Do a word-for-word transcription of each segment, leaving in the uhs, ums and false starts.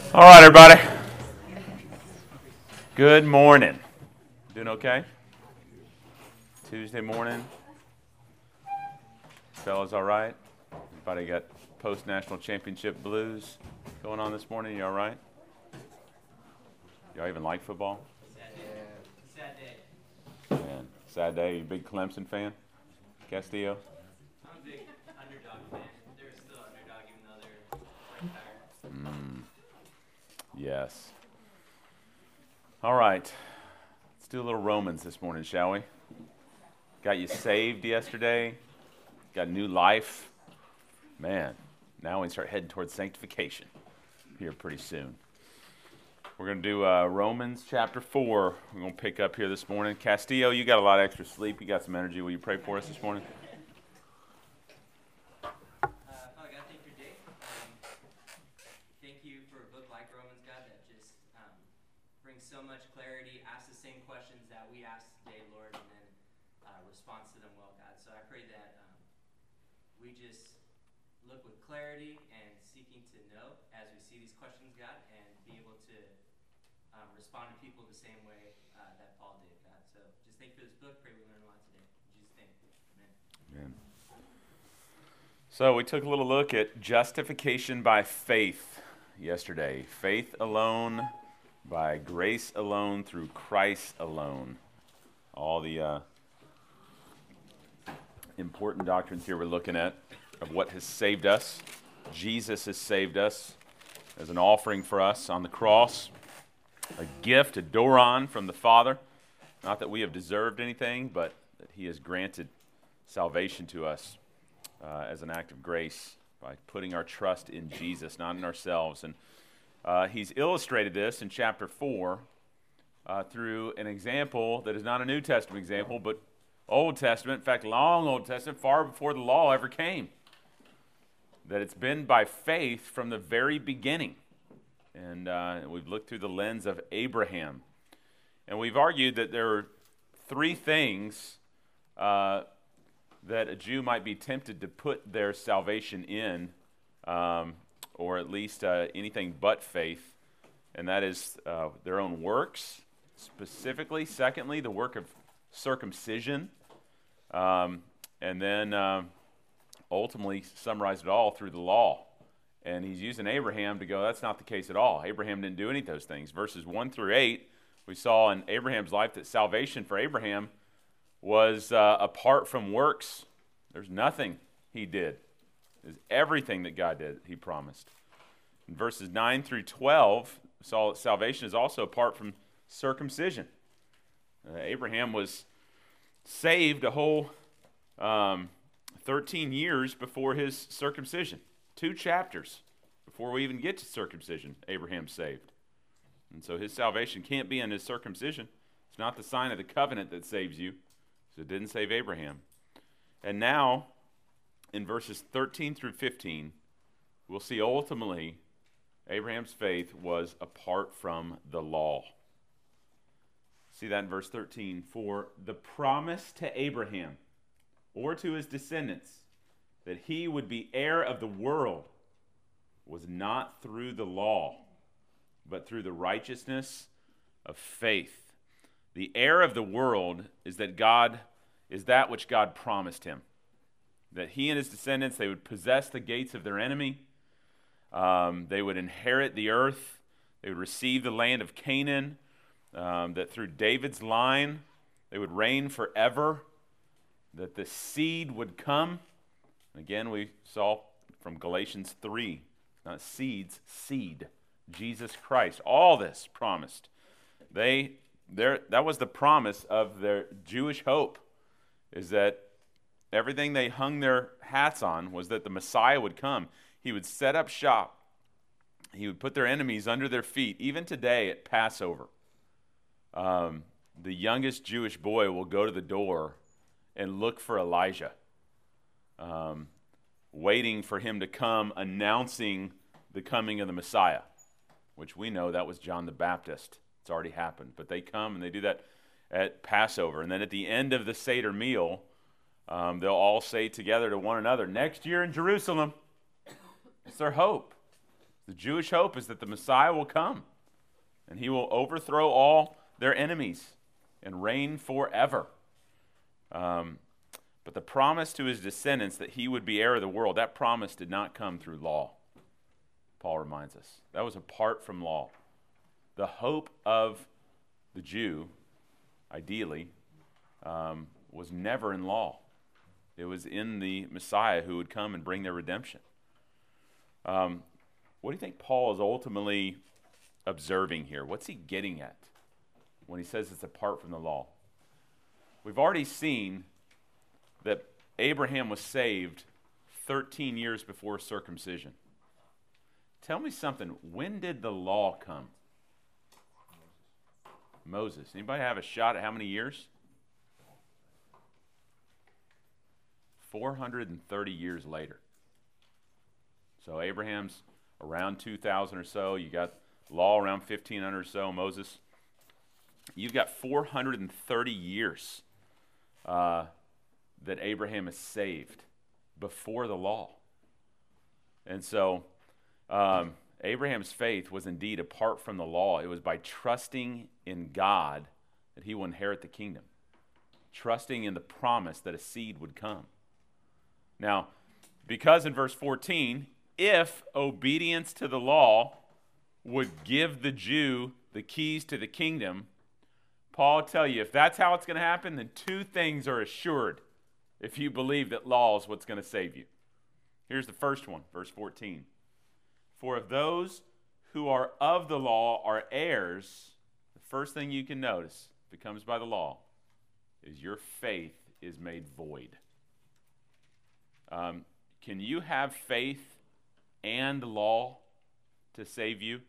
All right, everybody. Good morning. Doing okay? Tuesday morning. Fellas, all right? Everybody got post-national championship blues going on this morning? You all right? Y'all even like football? Sad day. Sad day. Man, sad day. You a big Clemson fan? Castillo? I'm a big underdog fan. They're still underdog even though they're quite tired. Mm. Yes. All right. Let's do a little Romans this morning, shall we? Got you saved yesterday. Got new life. Man, now we start heading towards sanctification here pretty soon. We're going to do uh, Romans chapter four. We're going to pick up here this morning. Castillo, you got a lot of extra sleep. You got some energy. Will you pray for us this morning? Uh, Father God, thank you for your day. Um, thank you for a book like Romans, God, that just um, brings so much clarity, asks the same questions that we asked today, Lord, and then uh, responds to them well, God. So I pray that um, we just look with clarity and seeking to know as we see these questions, God, and be able to um, respond to people the same way uh, that Paul did, God. So just thank you for this book. Pray we learn a lot today. In Jesus' name, amen. Amen. So we took a little look at justification by faith yesterday. Faith alone, by grace alone, through Christ alone. All the uh, important doctrines here we're looking at of what has saved us. Jesus has saved us as an offering for us on the cross, a gift, a doron from the Father. Not that we have deserved anything, but that He has granted salvation to us uh, as an act of grace by putting our trust in Jesus, not in ourselves. And uh, He's illustrated this in chapter four uh, through an example that is not a New Testament example, but Old Testament, in fact, long Old Testament, far before the law ever came. That it's been by faith from the very beginning. And uh, we've looked through the lens of Abraham. And we've argued that there are three things uh, that a Jew might be tempted to put their salvation in, um, or at least uh, anything but faith. And that is uh, their own works, specifically. Secondly, the work of circumcision. Um, and then uh, ultimately summarize it all through the law. And he's using Abraham to go, that's not the case at all. Abraham didn't do any of those things. Verses one through eight, we saw in Abraham's life that salvation for Abraham was uh, apart from works. There's nothing he did. There's everything that God did, he promised. In verses nine through twelve, we saw that salvation is also apart from circumcision. Uh, Abraham was saved a whole um, thirteen years before his circumcision. Two chapters before we even get to circumcision, Abraham's saved. And so his salvation can't be in his circumcision. It's not the sign of the covenant that saves you. So it didn't save Abraham. And now, in verses thirteen through fifteen, we'll see ultimately Abraham's faith was apart from the law. See that in verse thirteen. For the promise to Abraham, or to his descendants, that he would be heir of the world, was not through the law, but through the righteousness of faith. The heir of the world is that God is that which God promised him, that he and his descendants, they would possess the gates of their enemy, um, they would inherit the earth, they would receive the land of Canaan, um, that through David's line they would reign forever, that the seed would come. Again, we saw from Galatians three, not seeds, seed, Jesus Christ. All this promised. They, there, that was the promise of their Jewish hope, is that everything they hung their hats on was that the Messiah would come. He would set up shop. He would put their enemies under their feet. Even today at Passover, um, the youngest Jewish boy will go to the door and look for Elijah. Um, waiting for him to come, announcing the coming of the Messiah, which we know that was John the Baptist. It's already happened. But they come and they do that at Passover. And then at the end of the Seder meal, um, they'll all say together to one another, next year in Jerusalem. It's their hope. The Jewish hope is that the Messiah will come, and he will overthrow all their enemies and reign forever. Um, but the promise to his descendants that he would be heir of the world, that promise did not come through law, Paul reminds us. That was apart from law. The hope of the Jew, ideally, um, was never in law. It was in the Messiah who would come and bring their redemption. Um, what do you think Paul is ultimately observing here? What's he getting at when he says it's apart from the law? We've already seen that Abraham was saved thirteen years before circumcision. Tell me something. When did the law come? Moses. Anybody have a shot at how many years? four hundred thirty years later. So Abraham's around two thousand or so. You got law around fifteen hundred or so. Moses. You've got four hundred thirty years uh, that Abraham is saved before the law. And so um, Abraham's faith was indeed apart from the law. It was by trusting in God that he will inherit the kingdom, trusting in the promise that a seed would come. Now, because in verse fourteen, if obedience to the law would give the Jew the keys to the kingdom, Paul will tell you, if that's how it's going to happen, then two things are assured if you believe that law is what's going to save you. Here's the first one, verse fourteen. For if those who are of the law are heirs, the first thing you can notice, if it comes by the law, is your faith is made void. Um, can you have faith and law to save you?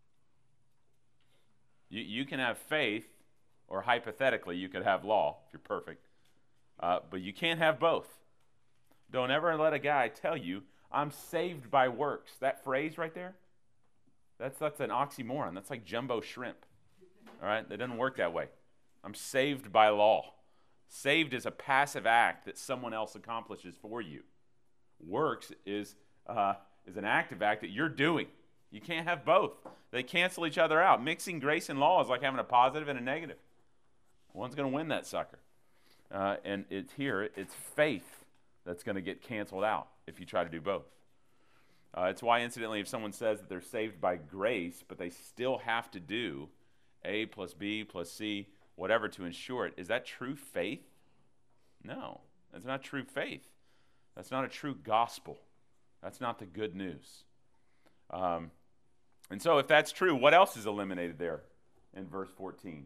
You, you can have faith, or hypothetically, you could have law if you're perfect, uh, but you can't have both. Don't ever let a guy tell you, I'm saved by works. That phrase right there, that's, that's an oxymoron. That's like jumbo shrimp. All right? That doesn't work that way. I'm saved by law. Saved is a passive act that someone else accomplishes for you. Works is uh, is an active act that you're doing. You can't have both. They cancel each other out. Mixing grace and law is like having a positive and a negative. One's going to win that sucker. Uh, and it's here, it's faith that's going to get canceled out if you try to do both. Uh, it's why, incidentally, if someone says that they're saved by grace, but they still have to do A plus B plus C, whatever, to ensure it, is that true faith? No, that's not true faith. That's not a true gospel. That's not the good news. Um, and so if that's true, what else is eliminated there in verse fourteen?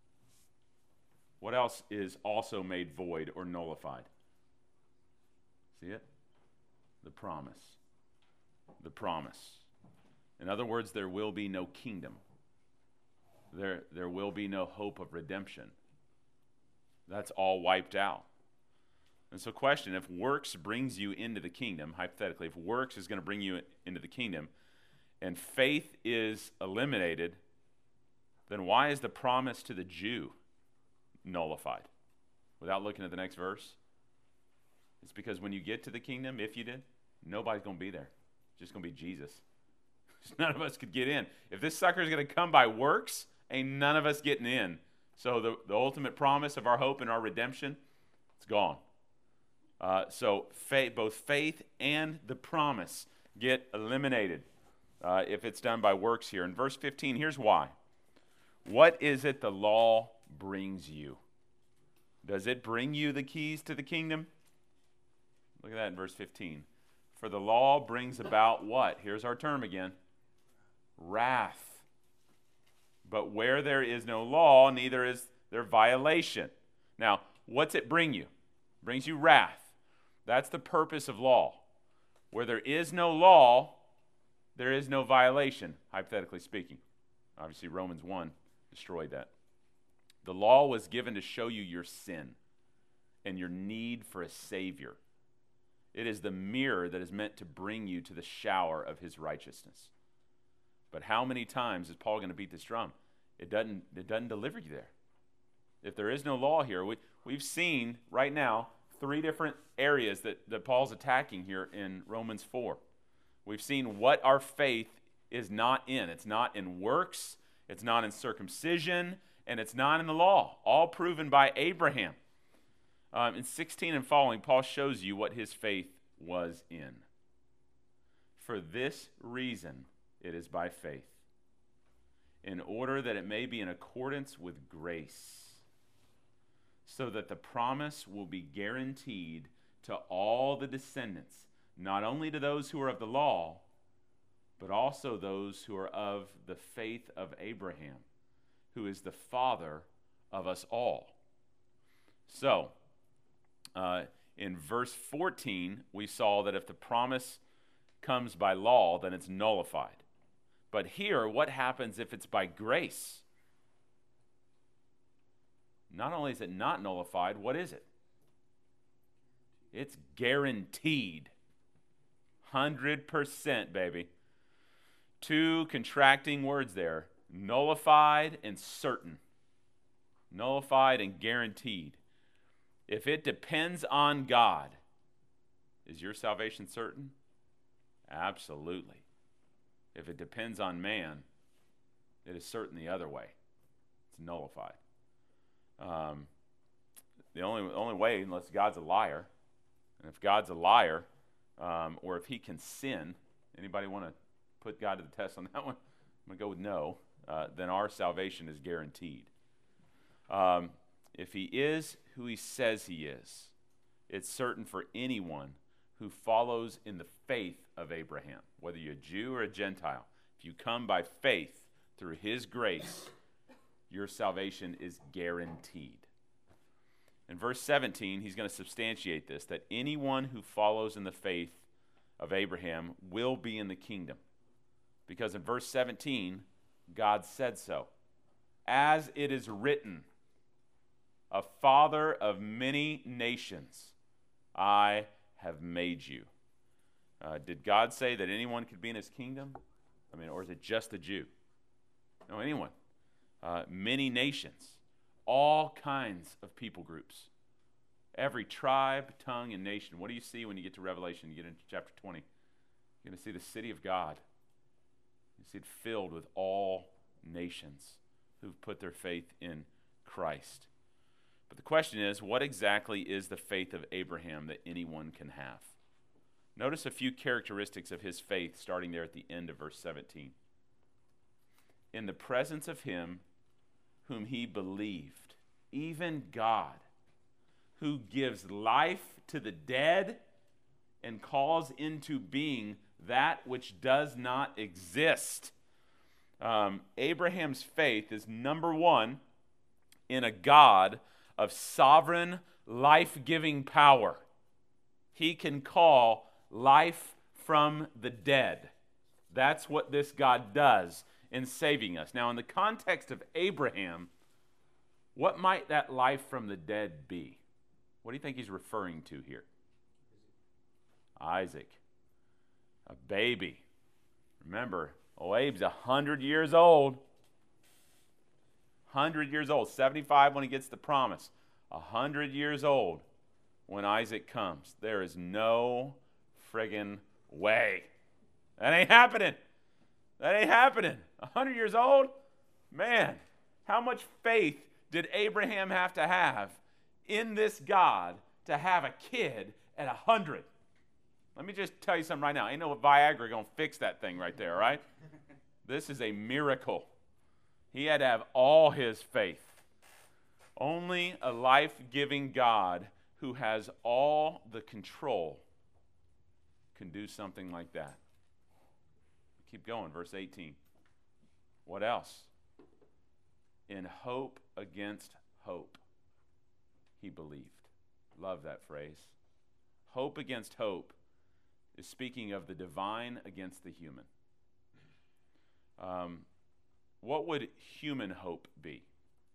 What else is also made void or nullified? See it? The promise. The promise. In other words, there will be no kingdom. There, there will be no hope of redemption. That's all wiped out. And so question, if works brings you into the kingdom, hypothetically, if works is going to bring you into the kingdom, and faith is eliminated, then why is the promise to the Jew nullified? Without looking at the next verse, it's because when you get to the kingdom, if you did, nobody's going to be there. It's just going to be Jesus. None of us could get in. If this sucker is going to come by works, ain't none of us getting in. So the, the ultimate promise of our hope and our redemption, it's gone. Uh, so faith, both faith and the promise get eliminated uh, if it's done by works here. In verse fifteen, here's why. What is it the law brings you? Does it bring you the keys to the kingdom? Look at that in verse fifteen. For the law brings about what? Here's our term again. Wrath. But where there is no law, neither is there violation. Now, what's it bring you? It brings you wrath. That's the purpose of law. Where there is no law, there is no violation, hypothetically speaking. Obviously, Romans one destroyed that. The law was given to show you your sin and your need for a Savior. It is the mirror that is meant to bring you to the shower of his righteousness. But how many times is Paul going to beat this drum? It doesn't, it doesn't deliver you there. If there is no law here, we, we've seen right now three different areas that, that Paul's attacking here in Romans four. We've seen what our faith is not in. It's not in works, it's not in circumcision, and it's not in the law, all proven by Abraham. Um, in sixteen and following, Paul shows you what his faith was in. For this reason, it is by faith, in order that it may be in accordance with grace, so that the promise will be guaranteed to all the descendants, not only to those who are of the law, but also those who are of the faith of Abraham, who is the father of us all. So, uh, in verse fourteen, we saw that if the promise comes by law, then it's nullified. But here, what happens if it's by grace? Not only is it not nullified, what is it? It's guaranteed. one hundred percent, baby. Two contracting words there. Nullified and certain. Nullified and guaranteed. If it depends on God, is your salvation certain? Absolutely. If it depends on man, it is certain the other way. It's nullified. Um, the only only way, unless God's a liar, and if God's a liar, um, or if he can sin, anybody want to put God to the test on that one? I'm going to go with no. Uh, then our salvation is guaranteed. Um, if he is who he says he is, it's certain for anyone who follows in the faith of Abraham, whether you're a Jew or a Gentile. If you come by faith through his grace, your salvation is guaranteed. In verse seventeen, he's going to substantiate this, that anyone who follows in the faith of Abraham will be in the kingdom. Because in verse seventeen, God said so. As it is written, a father of many nations I have made you. Uh, did God say that anyone could be in his kingdom? I mean, or is it just the Jew? No, anyone. Uh, many nations, all kinds of people groups, every tribe, tongue, and nation. What do you see when you get to Revelation? You get into chapter twenty. You're going to see the city of God. You see it filled with all nations who've put their faith in Christ. But the question is, what exactly is the faith of Abraham that anyone can have? Notice a few characteristics of his faith starting there at the end of verse seventeen. In the presence of him whom he believed, even God, who gives life to the dead and calls into being that which does not exist. Um, Abraham's faith is, number one, in a God of sovereign, life-giving power. He can call life from the dead. That's what this God does in saving us. Now, in the context of Abraham, what might that life from the dead be? What do you think he's referring to here? Isaac, a baby. Remember, old Abe's one hundred years old. one hundred years old, seventy-five when he gets the promise. one hundred years old when Isaac comes. There is no friggin' way. That ain't happening. That ain't happening. one hundred years old? Man, how much faith did Abraham have to have in this God to have a kid at one hundred? Let me just tell you something right now. Ain't no Viagra going to fix that thing right there, right? This is a miracle. He had to have all his faith. Only a life-giving God who has all the control can do something like that. Keep going, verse eighteen. What else? In hope against hope, he believed. Love that phrase. Hope against hope is speaking of the divine against the human. Um, what would human hope be?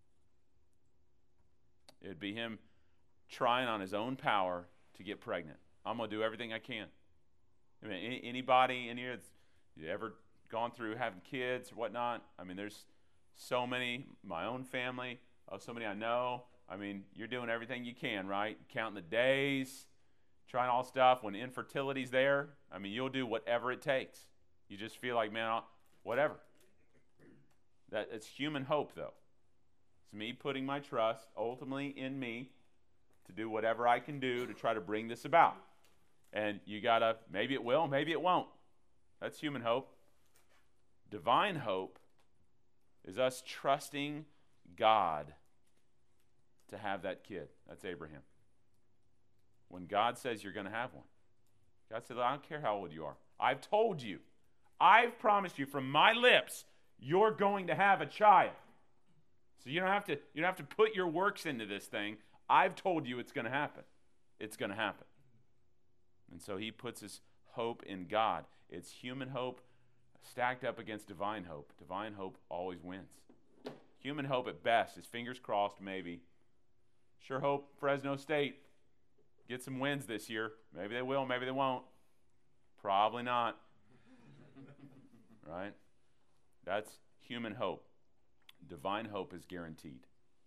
It would be him trying on his own power to get pregnant. I'm going to do everything I can. I mean, any, anybody in here that's you ever gone through having kids or whatnot? I mean, there's so many, my own family, oh, so many I know. I mean, you're doing everything you can, right? Counting the days, trying all stuff. When infertility's there, I mean, you'll do whatever it takes. You just feel like, man, I'll, whatever. That it's human hope, though. It's me putting my trust ultimately in me to do whatever I can do to try to bring this about. And you gotta, maybe it will, maybe it won't. That's human hope. Divine hope is us trusting God to have that kid. That's Abraham. When God says you're going to have one, God said, I don't care how old you are. I've told you. I've promised you from my lips you're going to have a child. So you don't have to, you don't have to put your works into this thing. I've told you it's going to happen. It's going to happen. And so he puts his hope in God. It's human hope stacked up against divine hope. Divine hope always wins. Human hope at best is fingers crossed, maybe. Sure hope Fresno State get some wins this year. Maybe they will, maybe they won't. Probably not. Right? That's human hope. Divine hope is guaranteed.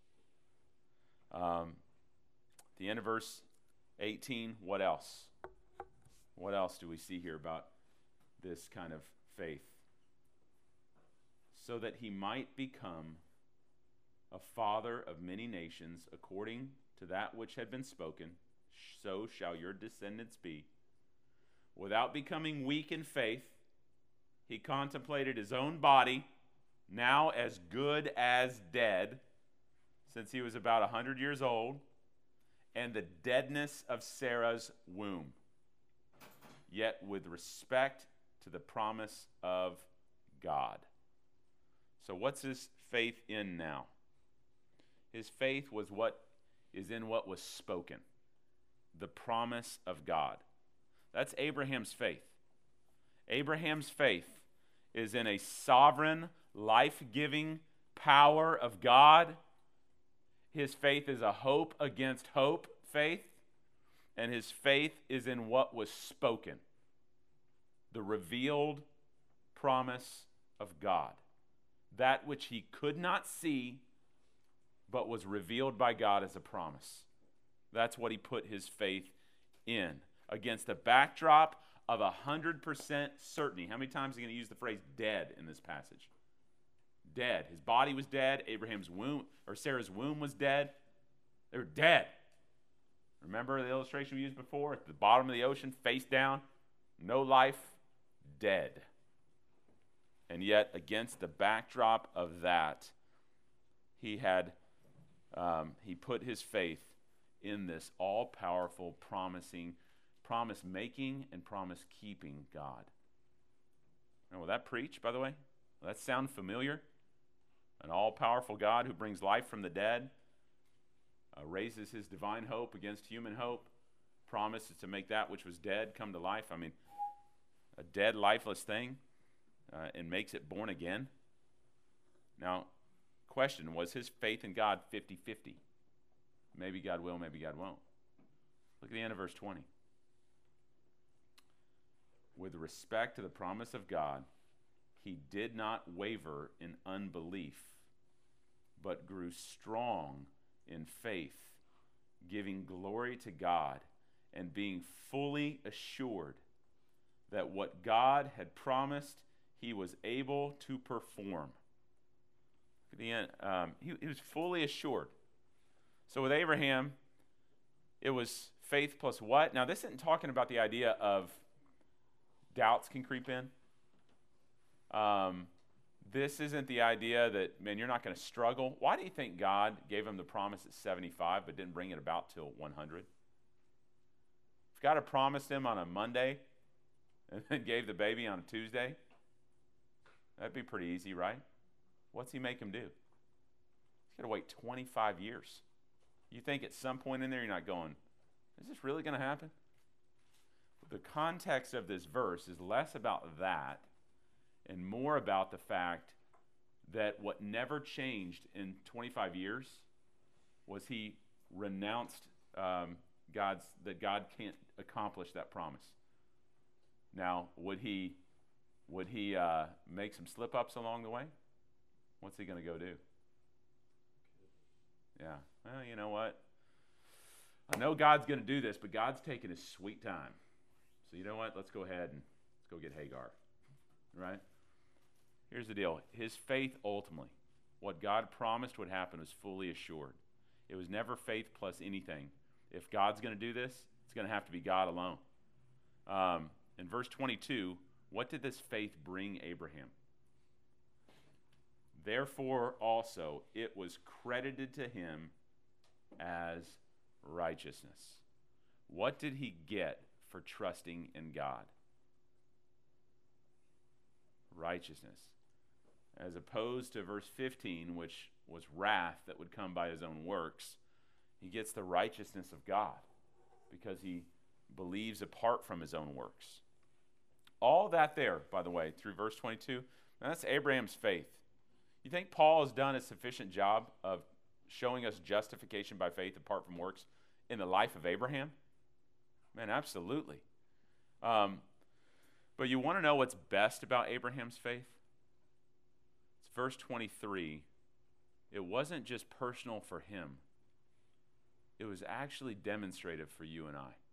Um, at the end of verse eighteen, what else? What else do we see here about this kind of faith? So that he might become a father of many nations, according to that which had been spoken, so shall your descendants be. Without becoming weak in faith, he contemplated his own body, now as good as dead, since he was about a hundred years old, and the deadness of Sarah's womb, yet with respect to the promise of God. So what's his faith in now? His faith was what is in what was spoken, the promise of God. That's Abraham's faith. Abraham's faith is in a sovereign, life-giving power of God. His faith is a hope against hope faith, and his faith is in what was spoken, the revealed promise of God, that which he could not see, but was revealed by God as a promise. That's what he put his faith in, against the backdrop of a hundred percent certainty. How many times are you going to use the phrase dead in this passage? Dead. His body was dead. Abraham's womb, or Sarah's womb was dead. They were dead. Remember the illustration we used before? At the bottom of the ocean, face down, no life, dead. And yet, against the backdrop of that, he had um, he put his faith in this all-powerful, promising, promise-making and promise-keeping God. And will that preach, by the way? Will that sound familiar? An all-powerful God who brings life from the dead, uh, raises his divine hope against human hope, promises to make that which was dead come to life. I mean, a dead, lifeless thing, uh, and makes it born again. Now, question, was his faith in God fifty-fifty? Maybe God will, maybe God won't. Look at the end of verse twenty. With respect to the promise of God, he did not waver in unbelief, but grew strong in faith, giving glory to God and being fully assured that what God had promised, he was able to perform. At the end, um, he, he was fully assured. So with Abraham, it was faith plus what? Now, this isn't talking about the idea of doubts can creep in. Um, this isn't the idea that, man, you're not going to struggle. Why do you think God gave him the promise at seventy-five but didn't bring it about till one hundred? If God had promised him on a Monday and then gave the baby on a Tuesday, that'd be pretty easy, right? What's he make him do? He's got to wait twenty-five years. You think at some point in there you're not going, is this really going to happen? The context of this verse is less about that and more about the fact that what never changed in twenty-five years was he renounced um, God's, that God can't accomplish that promise. Now, would he, would he uh, make some slip-ups along the way? What's he going to go do? Yeah, well, you know what? I know God's going to do this, but God's taking his sweet time. So you know what? Let's go ahead and let's go get Hagar, right? here's the deal. His faith ultimately, what God promised would happen, was fully assured. It was never faith plus anything. If God's going to do this, it's going to have to be God alone. Um, in verse twenty-two, what did this faith bring Abraham? Therefore also it was credited to him as righteousness. What did he get for trusting in God? Righteousness. As opposed to verse fifteen, which was wrath that would come by his own works, he gets the righteousness of God because he believes apart from his own works. All that there, by the way, through verse twenty-two, that's Abraham's faith. You think Paul has done a sufficient job of showing us justification by faith apart from works in the life of Abraham? Man, absolutely. Um, but you want to know what's best about Abraham's faith? It's verse twenty-three. It wasn't just personal for him. It was actually demonstrative for you and I.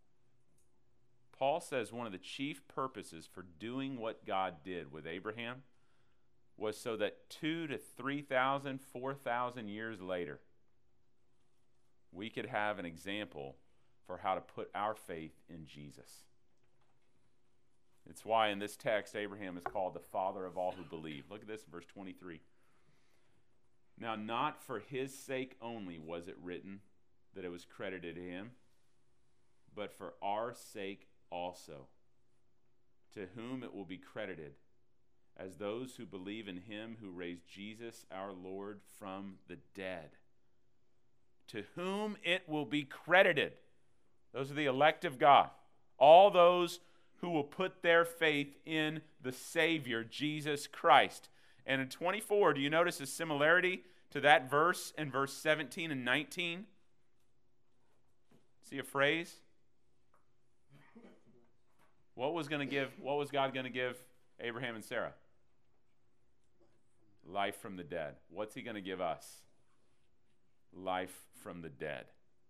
Paul says one of the chief purposes for doing what God did with Abraham was so that two to three thousand, four thousand years later, we could have an example for how to put our faith in Jesus. It's why in this text, Abraham is called the father of all who believe. Look at this in verse twenty-three. Now, not for his sake only was it written that it was credited to him, but for our sake also, to whom it will be credited as those who believe in him who raised Jesus our Lord from the dead. To whom it will be credited. Those are the elect of God. All those who will put their faith in the Savior, Jesus Christ. And in twenty-four, do you notice a similarity to that verse in verse seventeen and nineteen? See a phrase? What was going to give, what was God going to give Abraham and Sarah? Life from the dead. What's he going to give us? Life from the dead.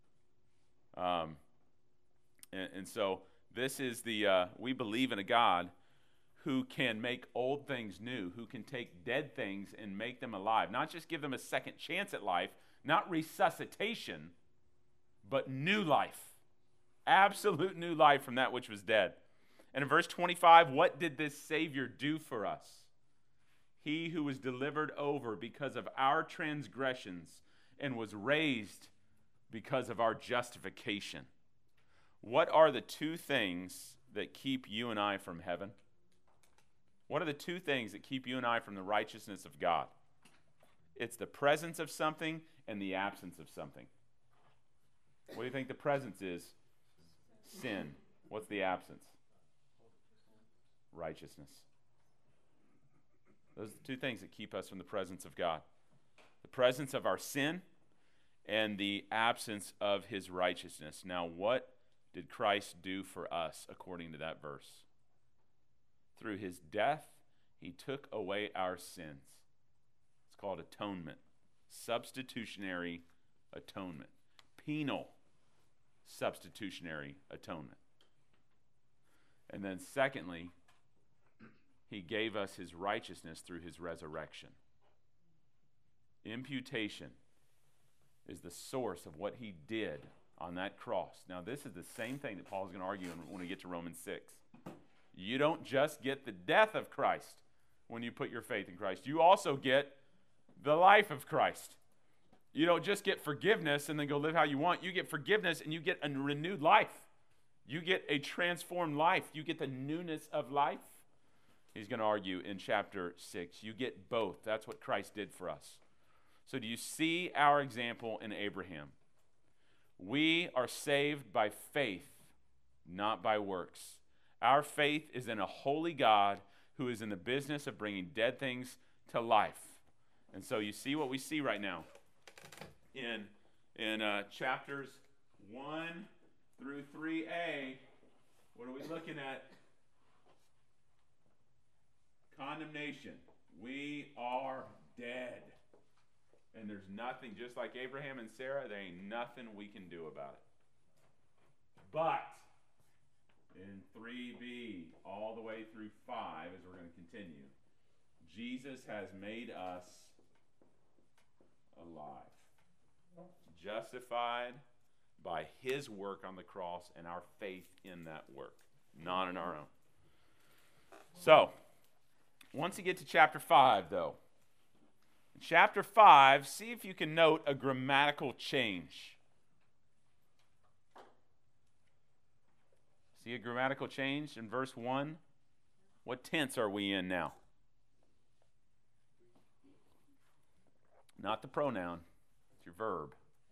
Um, and, and so this is the, uh, we believe in a God who can make old things new, who can take dead things and make them alive. Not just give them a second chance at life, not resuscitation, but new life. Absolute new life from that which was dead. And in verse twenty-five, what did this Savior do for us? He who was delivered over because of our transgressions and was raised because of our justification. What are the two things that keep you and I from heaven? What are the two things that keep you and I from the righteousness of God? It's the presence of something and the absence of something. What do you think the presence is? Sin. What's the absence? Righteousness. Those are the two things that keep us from the presence of God. The presence of our sin and the absence of his righteousness. Now, what did Christ do for us according to that verse? Through his death, he took away our sins. It's called atonement. Substitutionary atonement. Penal substitutionary atonement. And then secondly, he gave us his righteousness through his resurrection. Imputation is the source of what he did on that cross. Now, this is the same thing that Paul is going to argue when we get to Romans six. You don't just get the death of Christ when you put your faith in Christ. You also get the life of Christ. You don't just get forgiveness and then go live how you want. You get forgiveness and you get a renewed life. You get a transformed life. You get the newness of life. He's going to argue in chapter six. You get both. That's what Christ did for us. So do you see our example in Abraham? We are saved by faith, not by works. Our faith is in a holy God who is in the business of bringing dead things to life. And so you see what we see right now in, in uh, chapters one through three a. What are we looking at? Condemnation. We are dead. And there's nothing, just like Abraham and Sarah, there ain't nothing we can do about it. But in three b, all the way through five, as we're going to continue, Jesus has made us alive, justified by his work on the cross and our faith in that work, not in our own. So, once you get to chapter five, though, in chapter five, see if you can note a grammatical change. See a grammatical change in verse one? What tense are we in now? Not the pronoun, it's your verb.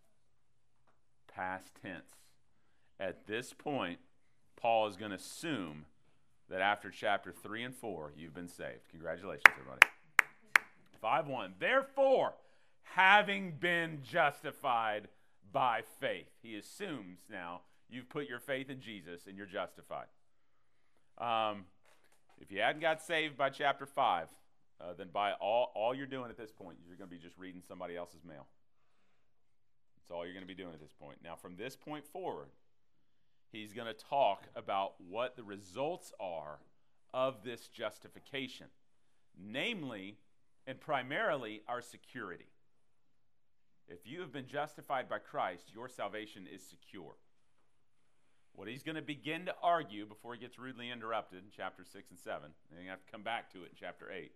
Past tense. At this point, Paul is going to assume that after chapter three and four, you've been saved. Congratulations, everybody. five one. Therefore, having been justified by faith. He assumes now you've put your faith in Jesus and you're justified. Um, if you hadn't got saved by chapter five, uh, then by all, all you're doing at this point, you're going to be just reading somebody else's mail. That's all you're going to be doing at this point. Now, from this point forward, he's going to talk about what the results are of this justification, namely and primarily our security. If you have been justified by Christ, your salvation is secure. What he's going to begin to argue before he gets rudely interrupted in chapter six and seven, and you have to come back to it in chapter eight,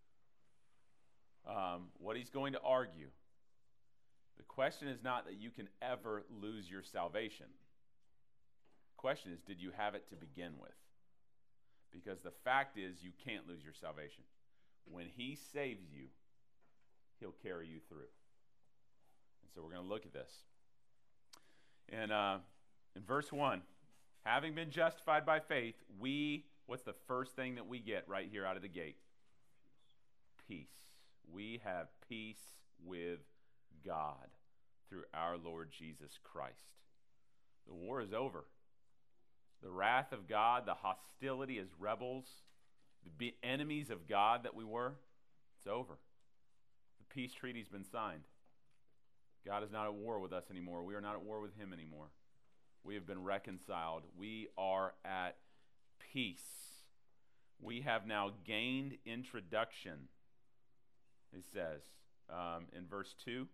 um, what he's going to argue, the question is not that you can ever lose your salvation. The question is, did you have it to begin with? Because the fact is, you can't lose your salvation. When he saves you, he'll carry you through. And so we're going to look at this. And uh, in verse one, having been justified by faith, we, what's the first thing that we get right here out of the gate? Peace. We have peace with God through our Lord Jesus Christ. The war is over. The wrath of God, the hostility as rebels, the enemies of God that we were, it's over. The peace treaty's been signed. God is not at war with us anymore. We are not at war with him anymore. We have been reconciled. We are at peace. We have now gained introduction, he says, um, in verse two.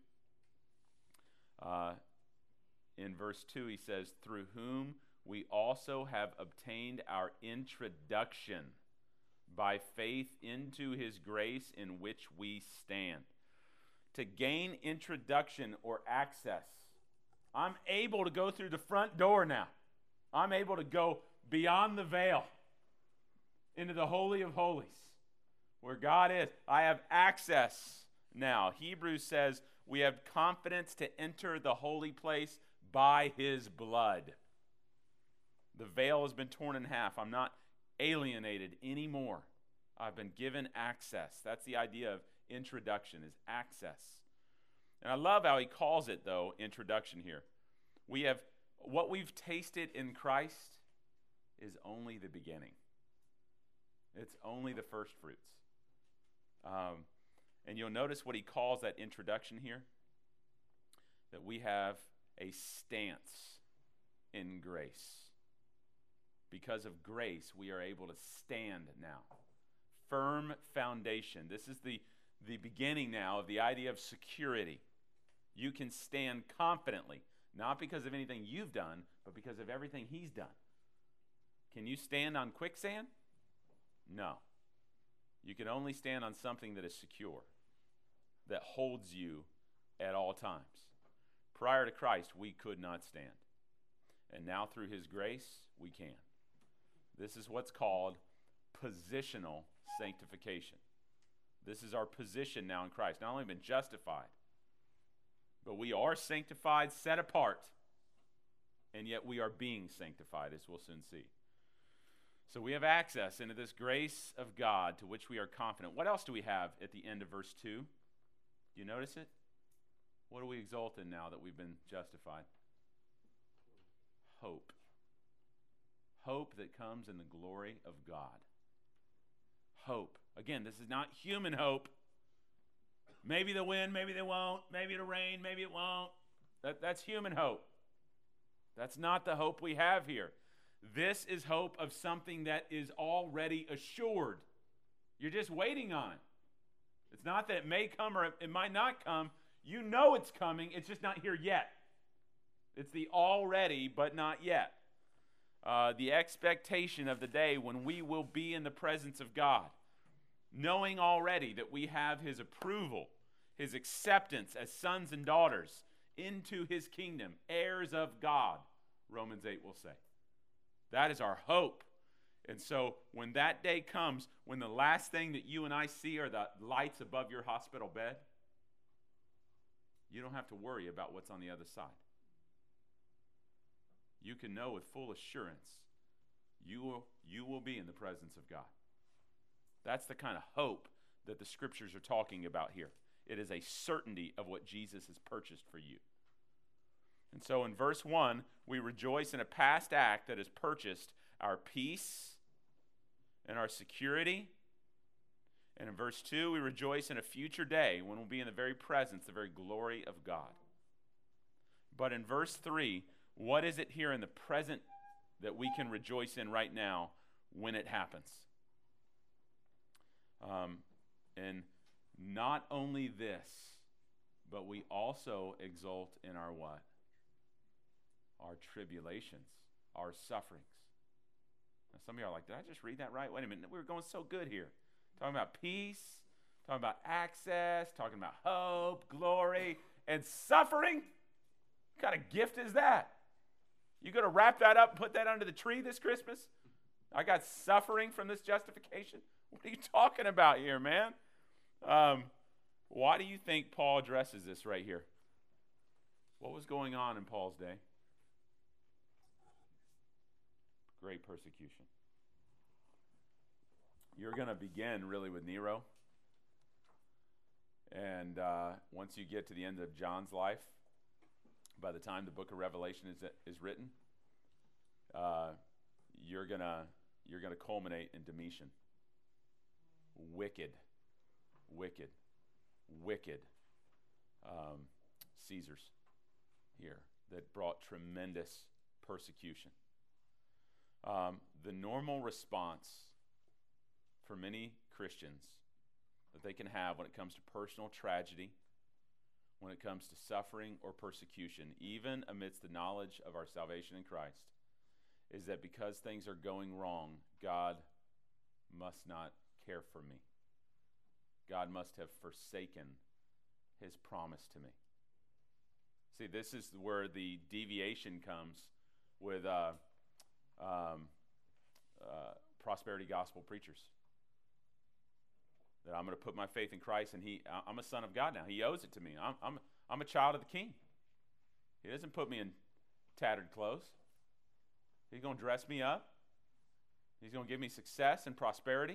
Uh, in verse two, he says, through whom we also have obtained our introduction by faith into his grace in which we stand. To gain introduction or access, I'm able to go through the front door now. I'm able to go beyond the veil into the Holy of Holies, where God is. I have access now. Hebrews says we have confidence to enter the holy place by his blood. The veil has been torn in half. I'm not alienated anymore. I've been given access. That's the idea of introduction, is access. And I love how he calls it, though, introduction here. We have, what we've tasted in Christ is only the beginning. It's only the first fruits. Um, and you'll notice what he calls that introduction here, that we have a stance in grace. Because of grace, we are able to stand now. Firm foundation. This is the, the beginning now of the idea of security. You can stand confidently, not because of anything you've done, but because of everything he's done. Can you stand on quicksand? No. You can only stand on something that is secure, that holds you at all times. Prior to Christ, we could not stand. And now through his grace, we can. This is what's called positional sanctification. This is our position now in Christ. Not only been justified, but we are sanctified, set apart, and yet we are being sanctified, as we'll soon see. So we have access into this grace of God to which we are confident. What else do we have at the end of verse two? Do you notice it? What do we exult in now that we've been justified? Hope. Hope that comes in the glory of God. Hope. Again, this is not human hope. Maybe they'll win, maybe they won't, maybe it'll rain, maybe it won't. That, that's human hope. That's not the hope we have here. This is hope of something that is already assured. You're just waiting on it. It's not that it may come or it might not come. You know it's coming. It's just not here yet. It's the already but not yet. Uh, the expectation of the day when we will be in the presence of God, knowing already that we have his approval, his acceptance as sons and daughters into his kingdom, heirs of God, Romans eight will say. That is our hope. And so when that day comes, when the last thing that you and I see are the lights above your hospital bed, you don't have to worry about what's on the other side. You can know with full assurance you will, you will be in the presence of God. That's the kind of hope that the scriptures are talking about here. It is a certainty of what Jesus has purchased for you. And so in verse one, we rejoice in a past act that has purchased our peace and our security. And in verse two, we rejoice in a future day when we'll be in the very presence, the very glory of God. But in verse three, what is it here in the present that we can rejoice in right now when it happens? Um, and not only this, but we also exult in our what? Our tribulations, our sufferings. Now, some of you are like, did I just read that right? Wait a minute, we were going so good here. Talking about peace, talking about access, talking about hope, glory, and suffering. What kind of gift is that? You going to wrap that up and put that under the tree this Christmas? I got suffering from this justification? What are you talking about here, man? Um, why do you think Paul addresses this right here? What was going on in Paul's day? Great persecution. You're going to begin really with Nero. And uh, once you get to the end of John's life, by the time the book of Revelation is, is written, uh, you're going to you're going to culminate in Domitian. Wicked, wicked, wicked um, Caesars here that brought tremendous persecution. Um, the normal response for many Christians that they can have when it comes to personal tragedy, when it comes to suffering or persecution, even amidst the knowledge of our salvation in Christ, is that because things are going wrong, God must not care for me. God must have forsaken his promise to me. See, this is where the deviation comes with uh, um, uh, prosperity gospel preachers. That I'm going to put my faith in Christ, and he, I'm a son of God now. He owes it to me. I'm, I'm, I'm a child of the King. He doesn't put me in tattered clothes. He's going to dress me up. He's going to give me success and prosperity.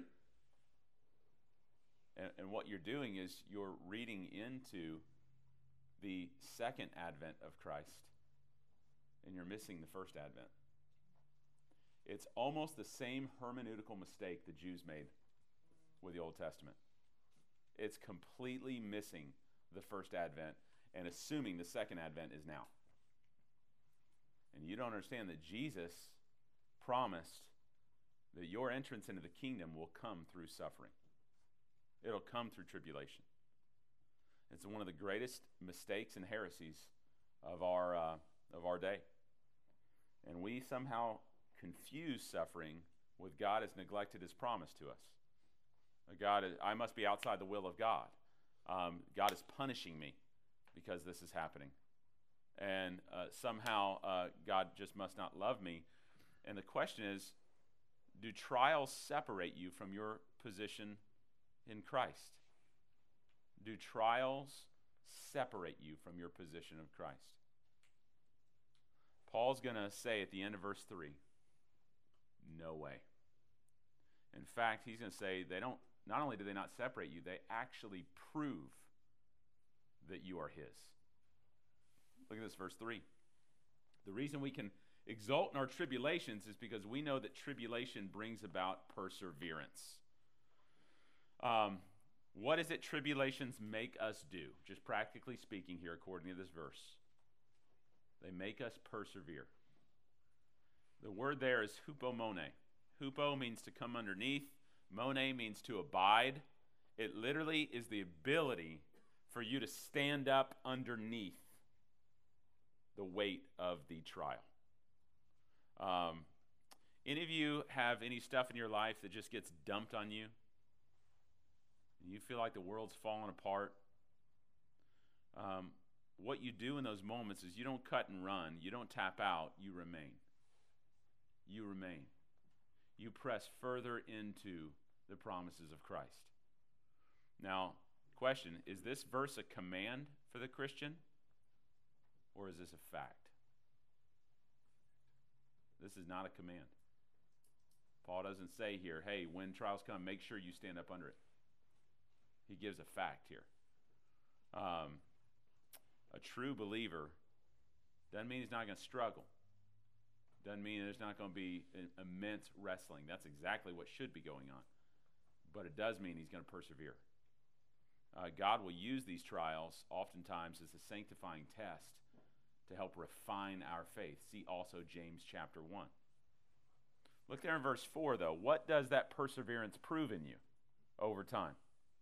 And, and what you're doing is you're reading into the second advent of Christ, and you're missing the first advent. It's almost the same hermeneutical mistake the Jews made with the Old Testament. It's completely missing the first advent and assuming the second advent is now. And you don't understand that Jesus promised that your entrance into the kingdom will come through suffering. It'll come through tribulation. It's one of the greatest mistakes and heresies of our uh, of our day. And we somehow confuse suffering with God has neglected his promise to us. God, is, I must be outside the will of God. Um, God is punishing me because this is happening. And uh, somehow uh, God just must not love me. And the question is, do trials separate you from your position in Christ? Do trials separate you from your position of Christ? Paul's going to say at the end of verse three, no way. In fact, he's going to say they don't, not only do they not separate you, they actually prove that you are his. Look at this, verse three. The reason we can exult in our tribulations is because we know that tribulation brings about perseverance. Um, what is it tribulations make us do? Just practically speaking here, according to this verse. They make us persevere. The word there is hupomone. Hupo means to come underneath. Mone means to abide. It literally is the ability for you to stand up underneath the weight of the trial. Um, any of you have any stuff in your life that just gets dumped on you? You feel like the world's falling apart? Um, what you do in those moments is you don't cut and run. You don't tap out. You remain. You remain. You press further into the promises of Christ. Now, question, is this verse a command for the Christian, or is this a fact? This is not a command. Paul doesn't say here, hey, when trials come, make sure you stand up under it. He gives a fact here. Um, a true believer doesn't mean he's not going to struggle. Doesn't mean there's not going to be immense wrestling. That's exactly what should be going on. But it does mean he's going to persevere. Uh, God will use these trials oftentimes as a sanctifying test to help refine our faith. See also James chapter one. Look there in verse four, though. What does that perseverance prove in you over time?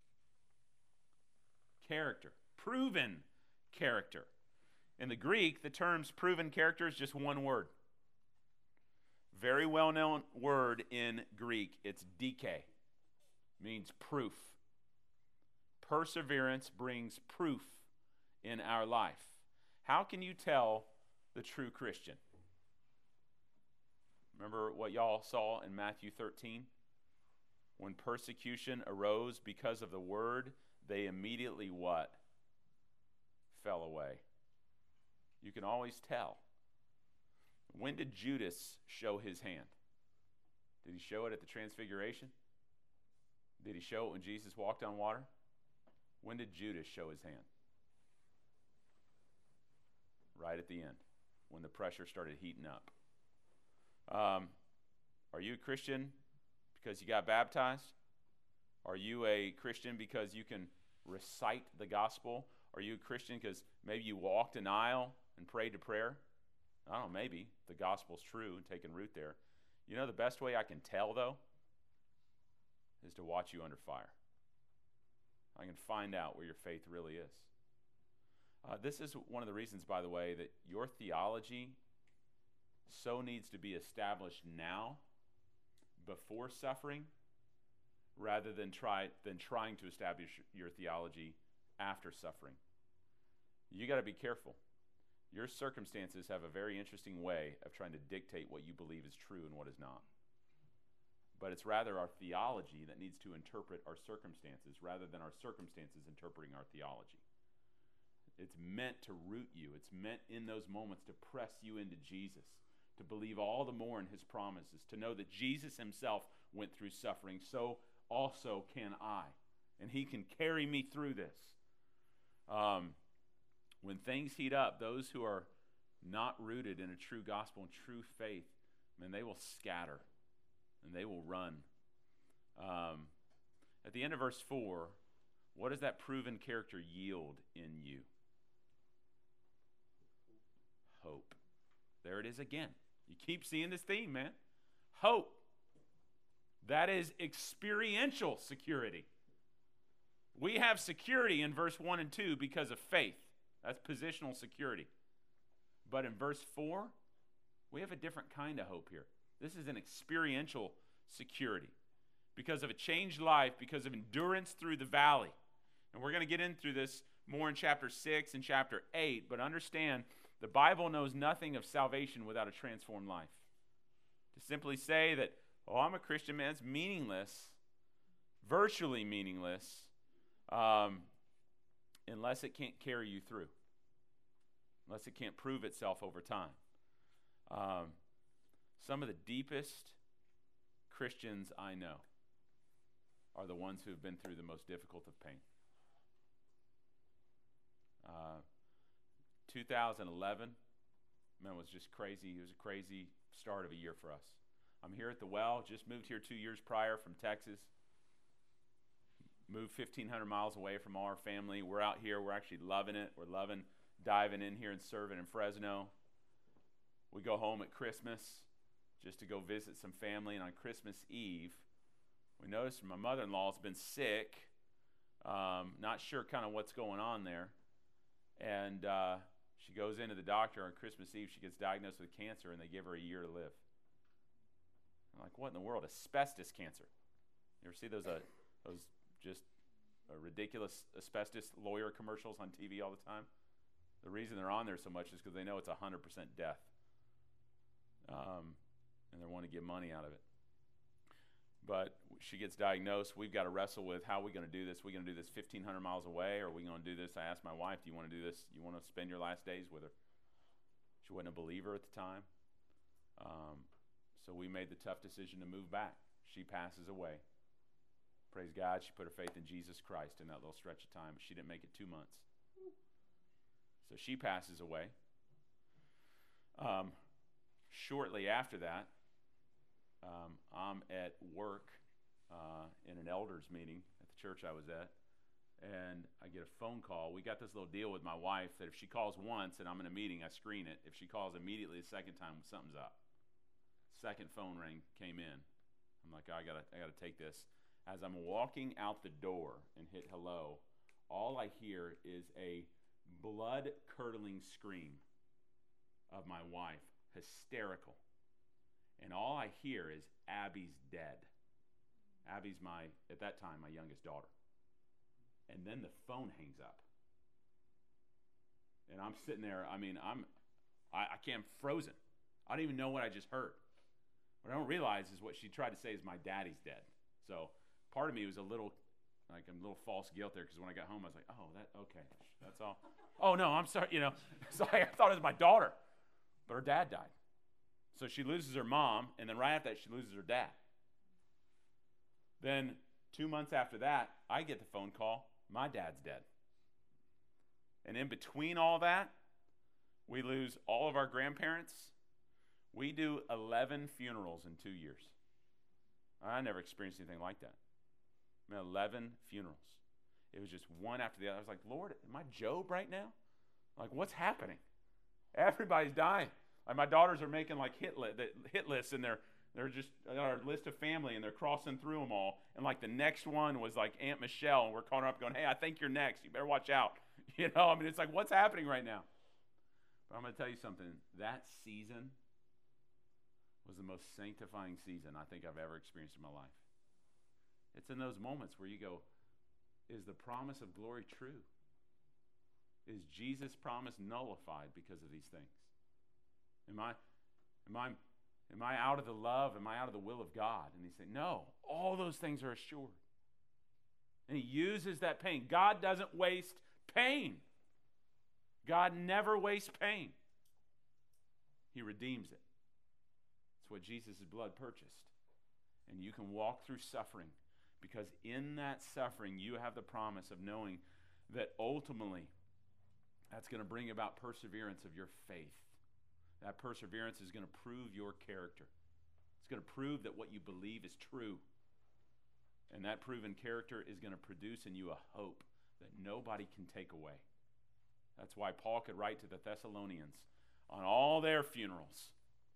Character. Proven character. In the Greek, the terms proven character is just one word. Very well-known word in Greek. It's dike. Means proof. Perseverance brings proof in our life. How can you tell the true Christian? Remember what y'all saw in Matthew thirteen? When persecution arose because of the word, they immediately what? Fell away. You can always tell. When did Judas show his hand? Did he show it at the Transfiguration? Did he show it when Jesus walked on water? When did Judas show his hand? Right at the end, when the pressure started heating up. Um, are you a Christian because you got baptized? Are you a Christian because you can recite the gospel? Are you a Christian because maybe you walked an aisle and prayed a prayer? I don't know, maybe. The gospel's true and taking root there. You know the best way I can tell, though, is to watch you under fire. I can find out where your faith really is. Uh, this is one of the reasons, by the way, that your theology so needs to be established now, before suffering, rather than try than trying to establish your theology after suffering. You got to be careful. Your circumstances have a very interesting way of trying to dictate what you believe is true and what is not. But it's rather our theology that needs to interpret our circumstances rather than our circumstances interpreting our theology. It's meant to root you. It's meant in those moments to press you into Jesus, to believe all the more in his promises, to know that Jesus himself went through suffering, so also can I. And he can carry me through this. Um, when things heat up, those who are not rooted in a true gospel and true faith, man, they will scatter and they will run. Um, at the end of verse four, what does that proven character yield in you? Hope. There it is again. You keep seeing this theme, man. Hope. That is experiential security. We have security in verse one and two because of faith. That's positional security. But in verse four, we have a different kind of hope here. This is an experiential security because of a changed life, because of endurance through the valley. And we're going to get into this more in chapter six and chapter eight, but understand the Bible knows nothing of salvation without a transformed life. To simply say that, oh, I'm a Christian, man, it's meaningless, virtually meaningless, um, unless it can't carry you through, unless it can't prove itself over time. Um, some of the deepest Christians I know are the ones who have been through the most difficult of pain. Uh, two thousand eleven, man, was just crazy. It was a crazy start of a year for us. I'm here at the well, just moved here two years prior from Texas. Moved fifteen hundred miles away from all our family. We're out here. We're actually loving it. We're loving diving in here and serving in Fresno. We go home at Christmas just to go visit some family. And on Christmas Eve, we noticed my mother-in-law has been sick Um, not sure kind of what's going on there. And uh, she goes into the doctor on Christmas Eve. She gets diagnosed with cancer, and they give her a year to live. I'm like, what in the world? Asbestos cancer. You ever see those uh, those just uh, ridiculous asbestos lawyer commercials on T V all the time? The reason they're on there so much is because they know it's one hundred percent death. Um, and they want to get money out of it. But she gets diagnosed. We've got to wrestle with how are we going to do this. Are we going to do this fifteen hundred miles away, or are we going to do this? I asked my wife, do you want to do this? You want to spend your last days with her? She wasn't a believer at the time. Um, so we made the tough decision to move back. She passes away. Praise God, she put her faith in Jesus Christ in that little stretch of time. But she didn't make it two months. So she passes away. Um, shortly after that, Um, I'm at work uh, in an elders meeting at the church I was at, and I get a phone call. We got this little deal with my wife that if she calls once and I'm in a meeting, I screen it. If she calls immediately the second time, something's up. Second phone ring came in. I'm like, I gotta, I gotta take this. As I'm walking out the door and hit hello, all I hear is a blood-curdling scream of my wife, hysterical. And all I hear is, Abby's dead. Abby's my, at that time, my youngest daughter. And then the phone hangs up. And I'm sitting there, I mean, I'm, I, I can't, I'm frozen. I don't even know what I just heard. What I don't realize is what she tried to say is my daddy's dead. So part of me was a little, like a little false guilt there, because when I got home, I was like, oh, that, okay, that's all. Oh, no, I'm sorry, you know. So I thought it was my daughter. But her dad died. So she loses her mom, and then right after that, she loses her dad. Then two months after that, I get the phone call, my dad's dead. And in between all that, we lose all of our grandparents. We do eleven funerals in two years. I never experienced anything like that. I mean, eleven funerals. It was just one after the other. I was like, Lord, am I Job right now? Like, what's happening? Everybody's dying. Like, my daughters are making like hit, li- the hit lists, and they're they're just on our list of family, and they're crossing through them all. And like the next one was like Aunt Michelle, and we're calling her up, going, "Hey, I think you're next. You better watch out." You know, I mean, it's like, what's happening right now? But I'm going to tell you something. That season was the most sanctifying season I think I've ever experienced in my life. It's in those moments where you go, "Is the promise of glory true? Is Jesus' promise nullified because of these things? Am I, am I, am I out of the love? Am I out of the will of God?" And he said, no, all those things are assured. And he uses that pain. God doesn't waste pain. God never wastes pain. He redeems it. It's what Jesus' blood purchased. And you can walk through suffering, because in that suffering you have the promise of knowing that ultimately that's going to bring about perseverance of your faith. That perseverance is going to prove your character. It's going to prove that what you believe is true. And that proven character is going to produce in you a hope that nobody can take away. That's why Paul could write to the Thessalonians on all their funerals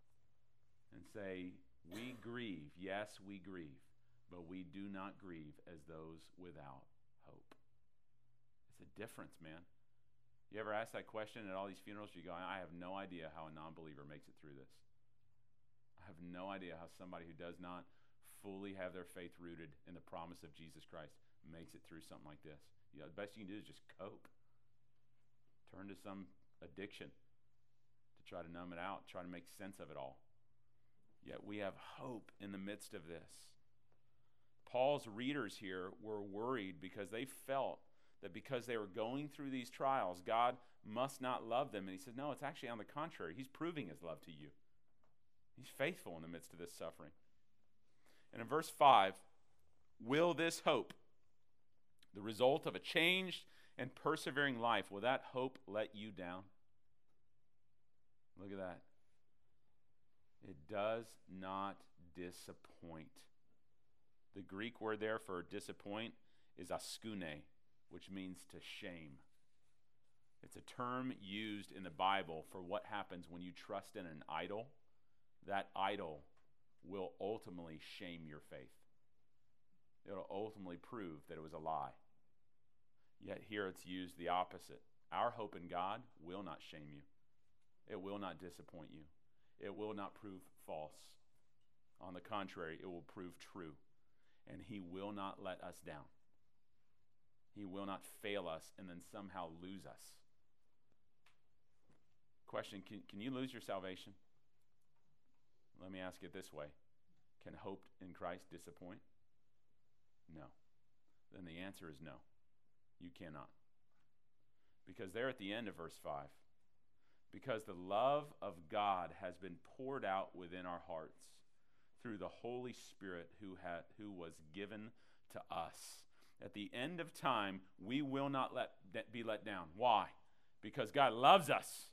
and say, "We grieve, yes, we grieve, but we do not grieve as those without hope." It's a difference, man. You ever ask that question at all these funerals? You go, I have no idea how a non-believer makes it through this. I have no idea how somebody who does not fully have their faith rooted in the promise of Jesus Christ makes it through something like this. You know, the best you can do is just cope. Turn to some addiction to try to numb it out, try to make sense of it all. Yet we have hope in the midst of this. Paul's readers here were worried because they felt that because they were going through these trials, God must not love them. And he says, no, it's actually on the contrary. He's proving his love to you. He's faithful in the midst of this suffering. And in verse five, will this hope, the result of a changed and persevering life, will that hope let you down? Look at that. It does not disappoint. The Greek word there for disappoint is askune, which means to shame. It's a term used in the Bible for what happens when you trust in an idol. That idol will ultimately shame your faith. It'll ultimately prove that it was a lie. Yet here it's used the opposite. Our hope in God will not shame you. It will not disappoint you. It will not prove false. On the contrary, it will prove true. And he will not let us down. He will not fail us and then somehow lose us. Question, can, can you lose your salvation? Let me ask it this way. Can hope in Christ disappoint? No. Then the answer is no. You cannot. Because there at the end of verse five, because the love of God has been poured out within our hearts through the Holy Spirit who had, who was given to us. At the end of time, we will not let be let down. Why? Because God loves us.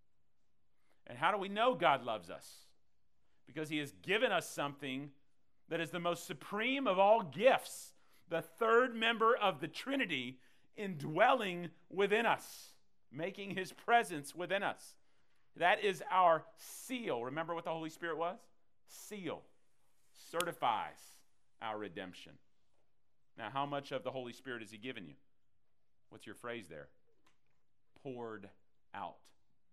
And how do we know God loves us? Because he has given us something that is the most supreme of all gifts, the third member of the Trinity indwelling within us, making his presence within us. That is our seal. Remember what the Holy Spirit was? Seal. Certifies our redemption. Now, how much of the Holy Spirit has he given you? What's your phrase there? Poured out.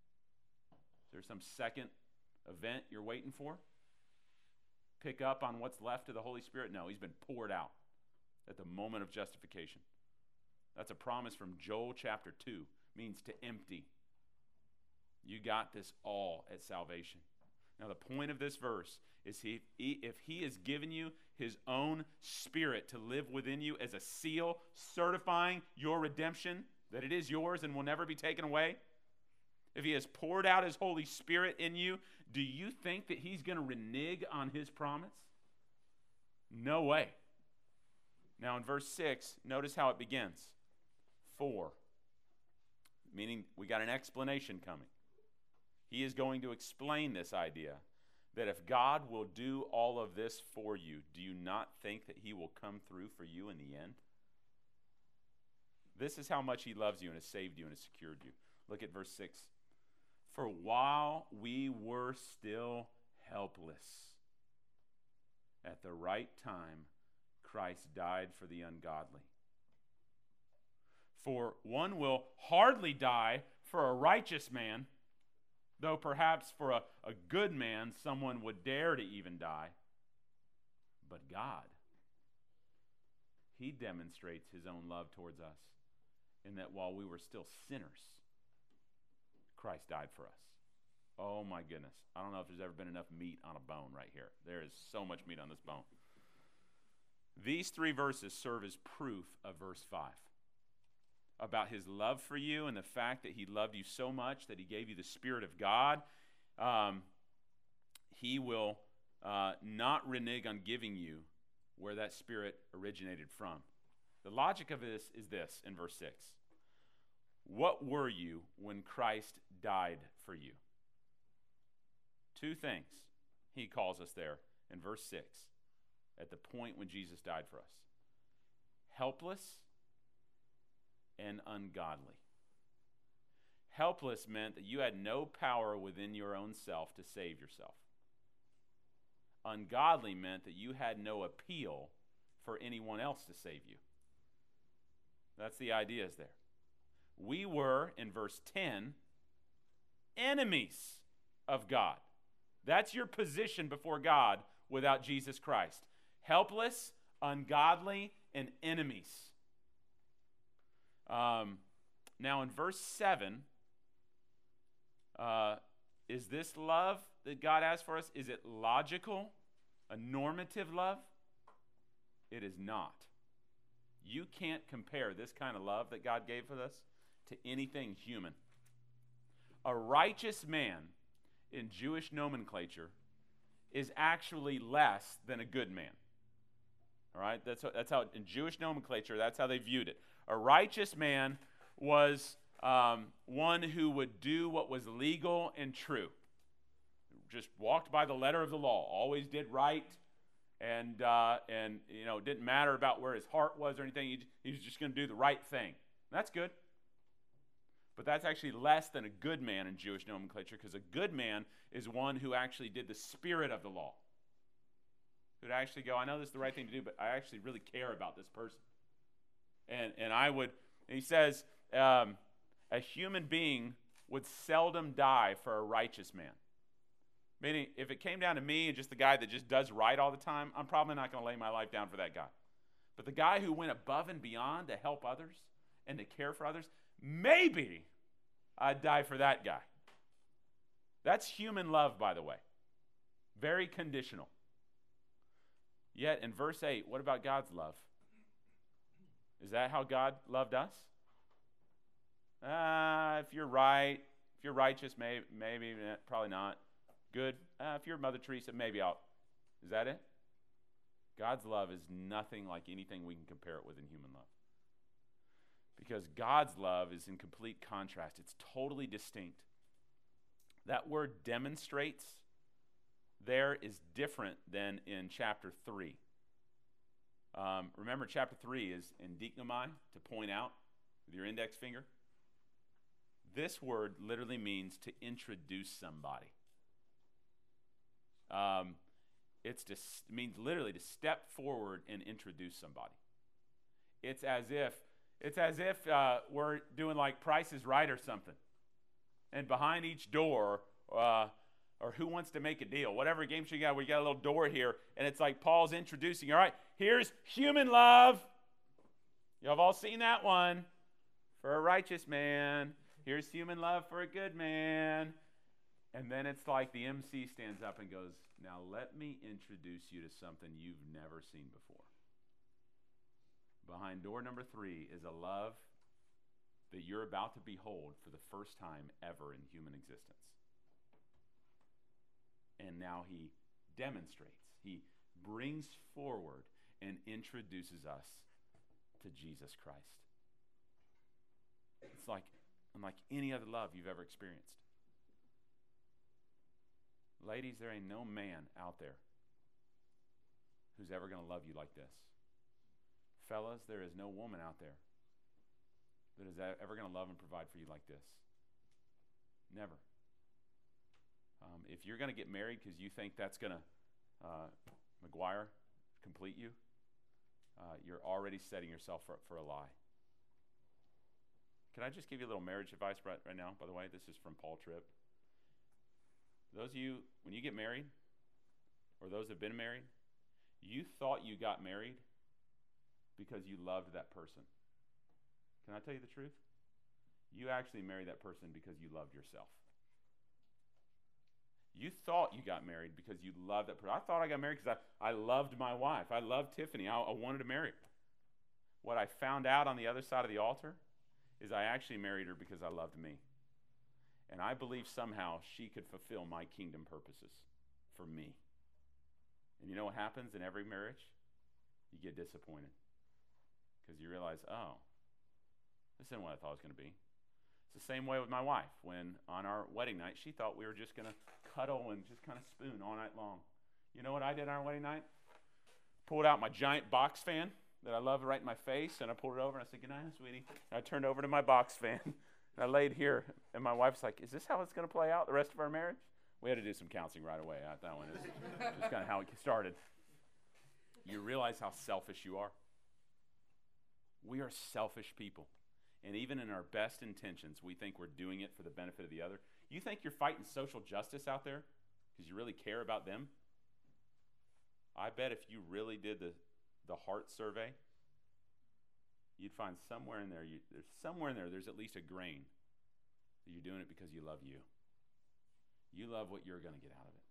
Is there some second event you're waiting for? Pick up on what's left of the Holy Spirit? No, he's been poured out at the moment of justification. That's a promise from Joel chapter two. Means to empty. You got this all at salvation. Now, the point of this verse is he, if he has given you his own Spirit to live within you as a seal, certifying your redemption, that it is yours and will never be taken away, if he has poured out his Holy Spirit in you, do you think that he's going to renege on his promise? No way. Now, in verse six, notice how it begins. For, meaning we got an explanation coming. He is going to explain this idea that if God will do all of this for you, do you not think that he will come through for you in the end? This is how much he loves you and has saved you and has secured you. Look at verse six. For while we were still helpless, at the right time, Christ died for the ungodly. For one will hardly die for a righteous man, though perhaps for a, a good man someone would dare to even die. But God, he demonstrates his own love towards us in that while we were still sinners, Christ died for us. Oh my goodness. I don't know if there's ever been enough meat on a bone right here. There is so much meat on this bone. These three verses serve as proof of verse five. About his love for you and the fact that he loved you so much that he gave you the Spirit of God. Um, he will uh, not renege on giving you where that Spirit originated from. The logic of this is this in verse six. What were you when Christ died for you? Two things he calls us there in verse six at the point when Jesus died for us. Helpless and ungodly. Helpless meant that you had no power within your own self to save yourself. Ungodly meant that you had no appeal for anyone else to save you. That's the ideas there. We were, in verse ten, enemies of God. That's your position before God without Jesus Christ. Helpless, ungodly, and enemies. Um, now in verse seven, uh, is this love that God has for us, is it logical, a normative love? It is not. You can't compare this kind of love that God gave for us to anything human. A righteous man in Jewish nomenclature is actually less than a good man. All right? That's, that's how, in Jewish nomenclature, that's how they viewed it. A righteous man was um, one who would do what was legal and true. Just walked by the letter of the law, always did right, and, uh, and you know, it didn't matter about where his heart was or anything. He, he was just going to do the right thing. That's good. But that's actually less than a good man in Jewish nomenclature, because a good man is one who actually did the spirit of the law. Who'd actually go, I know this is the right thing to do, but I actually really care about this person. And and I would, And he says, um, a human being would seldom die for a righteous man. Meaning, if it came down to me and just the guy that just does right all the time, I'm probably not going to lay my life down for that guy. But the guy who went above and beyond to help others and to care for others, maybe I'd die for that guy. That's human love, by the way. Very conditional. Yet in verse eight, what about God's love? Is that how God loved us? Uh, if you're right, if you're righteous, maybe, maybe probably not. Good. Uh, if you're Mother Teresa, maybe I'll. Is that it? God's love is nothing like anything we can compare it with in human love. Because God's love is in complete contrast. It's totally distinct. That word demonstrates there is different than in chapter three. Um, remember, chapter three is endiknomai, to point out with your index finger. This word literally means to introduce somebody. Um, it's to, it means literally to step forward and introduce somebody. It's as if it's as if uh, we're doing like Price is Right or something, and behind each door, uh, or Who Wants to Make a Deal, whatever game show you got, we got a little door here, and it's like Paul's introducing. All right, here's human love. Y'all have all seen that one for a righteous man. Here's human love for a good man. And then it's like the M C stands up and goes, now let me introduce you to something you've never seen before. Behind door number three is a love that you're about to behold for the first time ever in human existence. And now he demonstrates, he brings forward and introduces us to Jesus Christ. It's like unlike any other love you've ever experienced. Ladies, there ain't no man out there who's ever going to love you like this. Fellas, there is no woman out there that is ever going to love and provide for you like this. Never. Um, if you're going to get married because you think that's going to, uh, McGuire, complete you, uh, you're already setting yourself up for a lie. Can I just give you a little marriage advice right, right now? By the way, this is from Paul Tripp. Those of you, when you get married, or those that have been married, you thought you got married because you loved that person. Can I tell you the truth? You actually married that person because you loved yourself. You thought you got married because you loved that person. I thought I got married because I, I loved my wife. I loved Tiffany. I, I wanted to marry her. What I found out on the other side of the altar is I actually married her because I loved me. And I believe somehow she could fulfill my kingdom purposes for me. And you know what happens in every marriage? You get disappointed. Because you realize, oh, this isn't what I thought it was going to be. It's the same way with my wife. When on our wedding night, she thought we were just going to cuddle and just kind of spoon all night long. You know what I did on our wedding night? Pulled out my giant box fan that I love right in my face, and I pulled it over, and I said, good night, sweetie. And I turned over to my box fan. And I laid here, and my wife's like, is this how it's going to play out the rest of our marriage? We had to do some counseling right away. That one is just kind of how it started. You realize how selfish you are? We are selfish people. And even in our best intentions, we think we're doing it for the benefit of the other. You think you're fighting social justice out there because you really care about them? I bet if you really did the, the heart survey, you'd find somewhere in there, you, there's somewhere in there, there's at least a grain that you're doing it because you love you. You love what you're going to get out of it.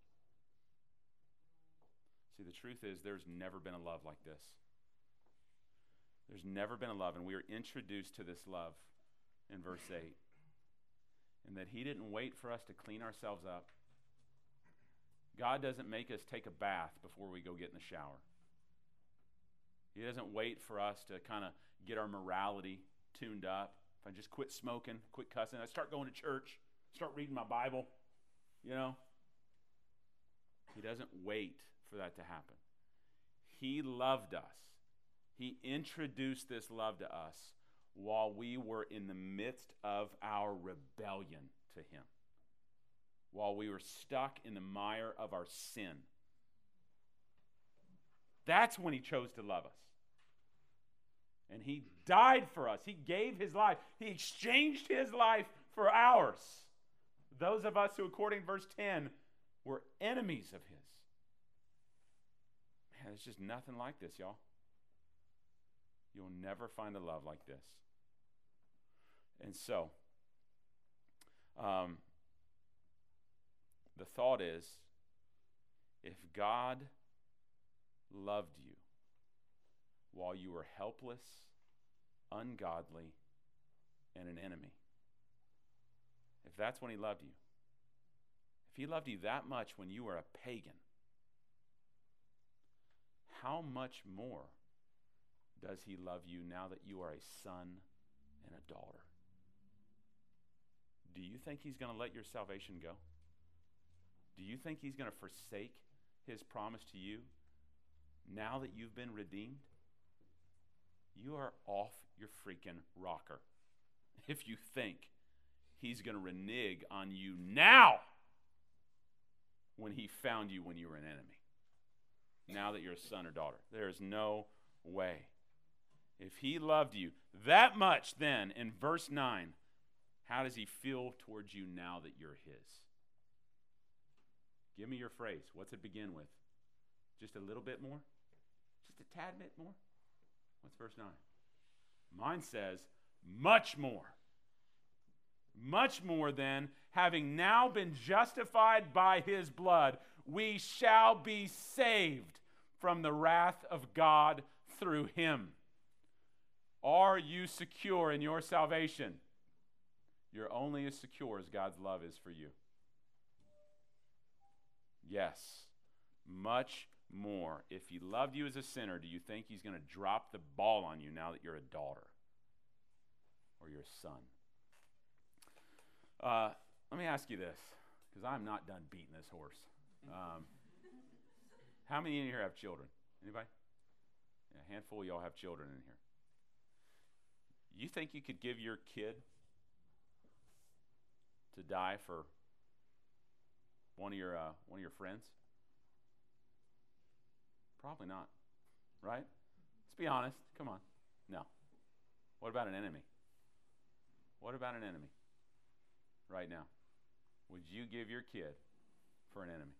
See, the truth is there's never been a love like this. There's never been a love, and we are introduced to this love in verse eight. And that he didn't wait for us to clean ourselves up. God doesn't make us take a bath before we go get in the shower. He doesn't wait for us to kind of get our morality tuned up. If I just quit smoking, quit cussing, I start going to church, start reading my Bible, you know. He doesn't wait for that to happen. He loved us. He introduced this love to us while we were in the midst of our rebellion to him. While we were stuck in the mire of our sin. That's when he chose to love us. And he died for us. He gave his life. He exchanged his life for ours. Those of us who, according to verse ten, were enemies of his. Man, there's just nothing like this, y'all. You'll never find a love like this. And so, um, the thought is, if God loved you while you were helpless, ungodly, and an enemy, if that's when he loved you, if he loved you that much when you were a pagan, how much more does he love you now that you are a son and a daughter? Do you think he's going to let your salvation go? Do you think he's going to forsake his promise to you now that you've been redeemed? You are off your freaking rocker if you think he's going to renege on you now when he found you when you were an enemy. Now that you're a son or daughter. There is no way. If he loved you that much, then in verse nine, how does he feel towards you now that you're his? Give me your phrase. What's it begin with? Just a little bit more? Just a tad bit more? What's verse nine? Mine says, much more. Much more than, having now been justified by his blood, we shall be saved from the wrath of God through him. Are you secure in your salvation? You're only as secure as God's love is for you. Yes, much more. If he loved you as a sinner, do you think he's going to drop the ball on you now that you're a daughter or you're a son? Uh, let me ask you this, because I'm not done beating this horse. Um, how many in here have children? Anybody? Yeah, a handful of y'all have children in here. You think you could give your kid to die for one of your uh, one of your friends? Probably not, right? Let's be honest. Come on. No. What about an enemy? What about an enemy? Right now, would you give your kid for an enemy?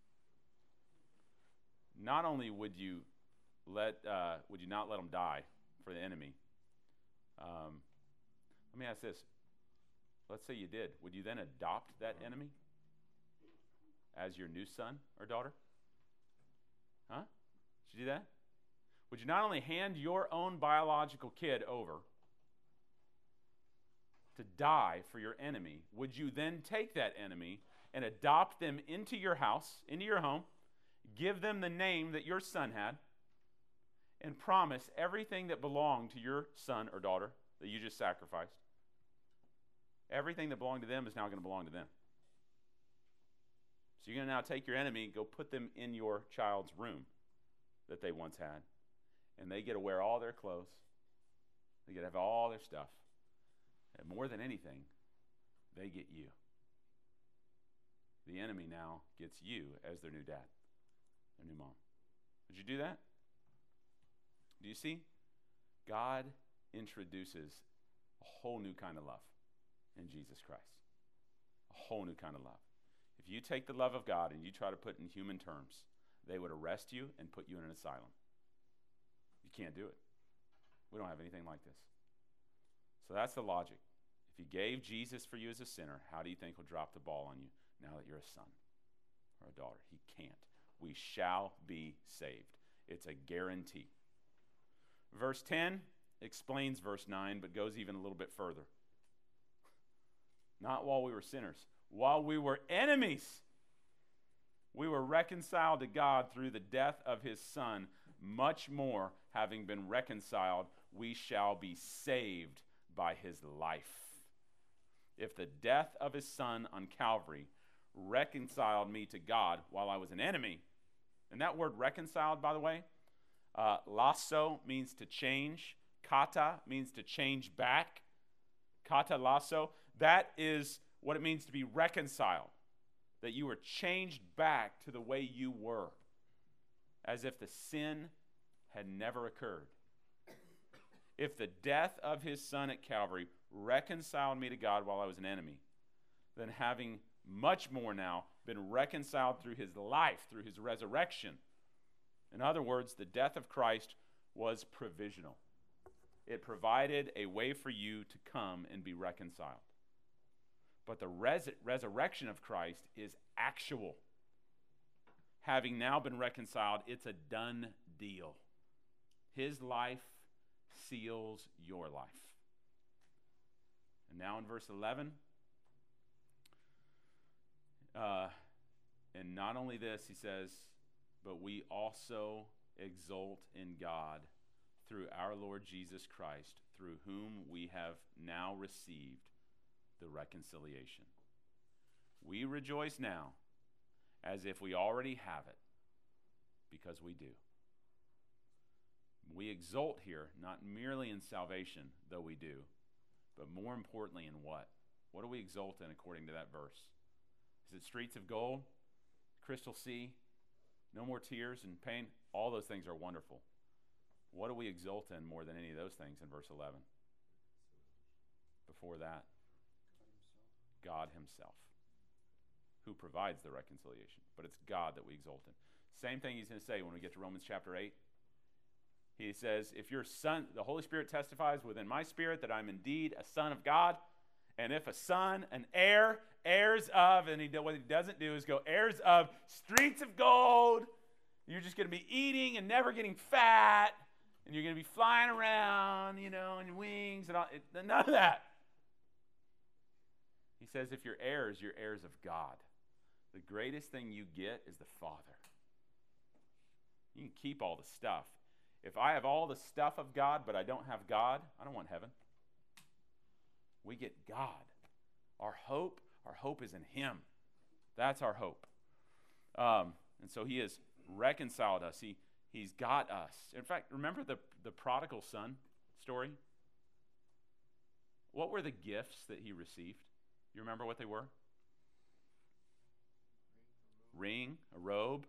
Not only would you let uh, would you not let them die for the enemy? Um, let me ask this. Let's say you did. Would you then adopt that enemy as your new son or daughter? Huh? Would you do that? Would you not only hand your own biological kid over to die for your enemy, would you then take that enemy and adopt them into your house, into your home, give them the name that your son had, and promise everything that belonged to your son or daughter that you just sacrificed? Everything that belonged to them is now going to belong to them. So you're going to now take your enemy and go put them in your child's room that they once had, and they get to wear all their clothes. They get to have all their stuff. And more than anything, they get you. The enemy now gets you as their new dad, their new mom. Would you do that? Do you see? God introduces a whole new kind of love in Jesus Christ. A whole new kind of love. If you take the love of God and you try to put it in human terms, they would arrest you and put you in an asylum. You can't do it. We don't have anything like this. So that's the logic. If he gave Jesus for you as a sinner, how do you think he'll drop the ball on you now that you're a son or a daughter? He can't. We shall be saved. It's a guarantee. Verse ten explains verse nine, but goes even a little bit further. Not while we were sinners. While we were enemies, we were reconciled to God through the death of his Son. Much more, having been reconciled, we shall be saved by his life. If the death of his Son on Calvary reconciled me to God while I was an enemy, and that word reconciled, by the way, uh, lasso means to change. Kata means to change back. Kata lasso, that is what it means to be reconciled. That you were changed back to the way you were, as if the sin had never occurred. If the death of his Son at Calvary reconciled me to God while I was an enemy, then having much more now been reconciled through his life, through his resurrection. In other words, the death of Christ was provisional. It provided a way for you to come and be reconciled. But the res- resurrection of Christ is actual. Having now been reconciled, it's a done deal. His life seals your life. And now in verse eleven, uh, and not only this, he says, but we also exult in God through our Lord Jesus Christ, through whom we have now received the reconciliation. We rejoice now as if we already have it, because we do. We exult here, not merely in salvation, though we do, but more importantly in what? What do we exult in according to that verse? Is it streets of gold, crystal sea, no more tears and pain? All those things are wonderful. What do we exult in more than any of those things in verse eleven? Before that, God himself, who provides the reconciliation. But it's God that we exult in. Same thing he's going to say when we get to Romans chapter eight. He says, if your son, the Holy Spirit testifies within my spirit that I'm indeed a son of God, and if a son, an heir, heirs of, and he, what he doesn't do is go heirs of streets of gold, you're just going to be eating and never getting fat, and you're going to be flying around, you know, on your wings, and all, it, none of that. He says, if you're heirs, you're heirs of God. The greatest thing you get is the Father. You can keep all the stuff. If I have all the stuff of God, but I don't have God, I don't want heaven. We get God. Our hope, our hope is in him. That's our hope. Um, and so he has reconciled us. He, he's got us. In fact, remember the, the prodigal son story? What were the gifts that he received? You remember what they were? Ring, a robe,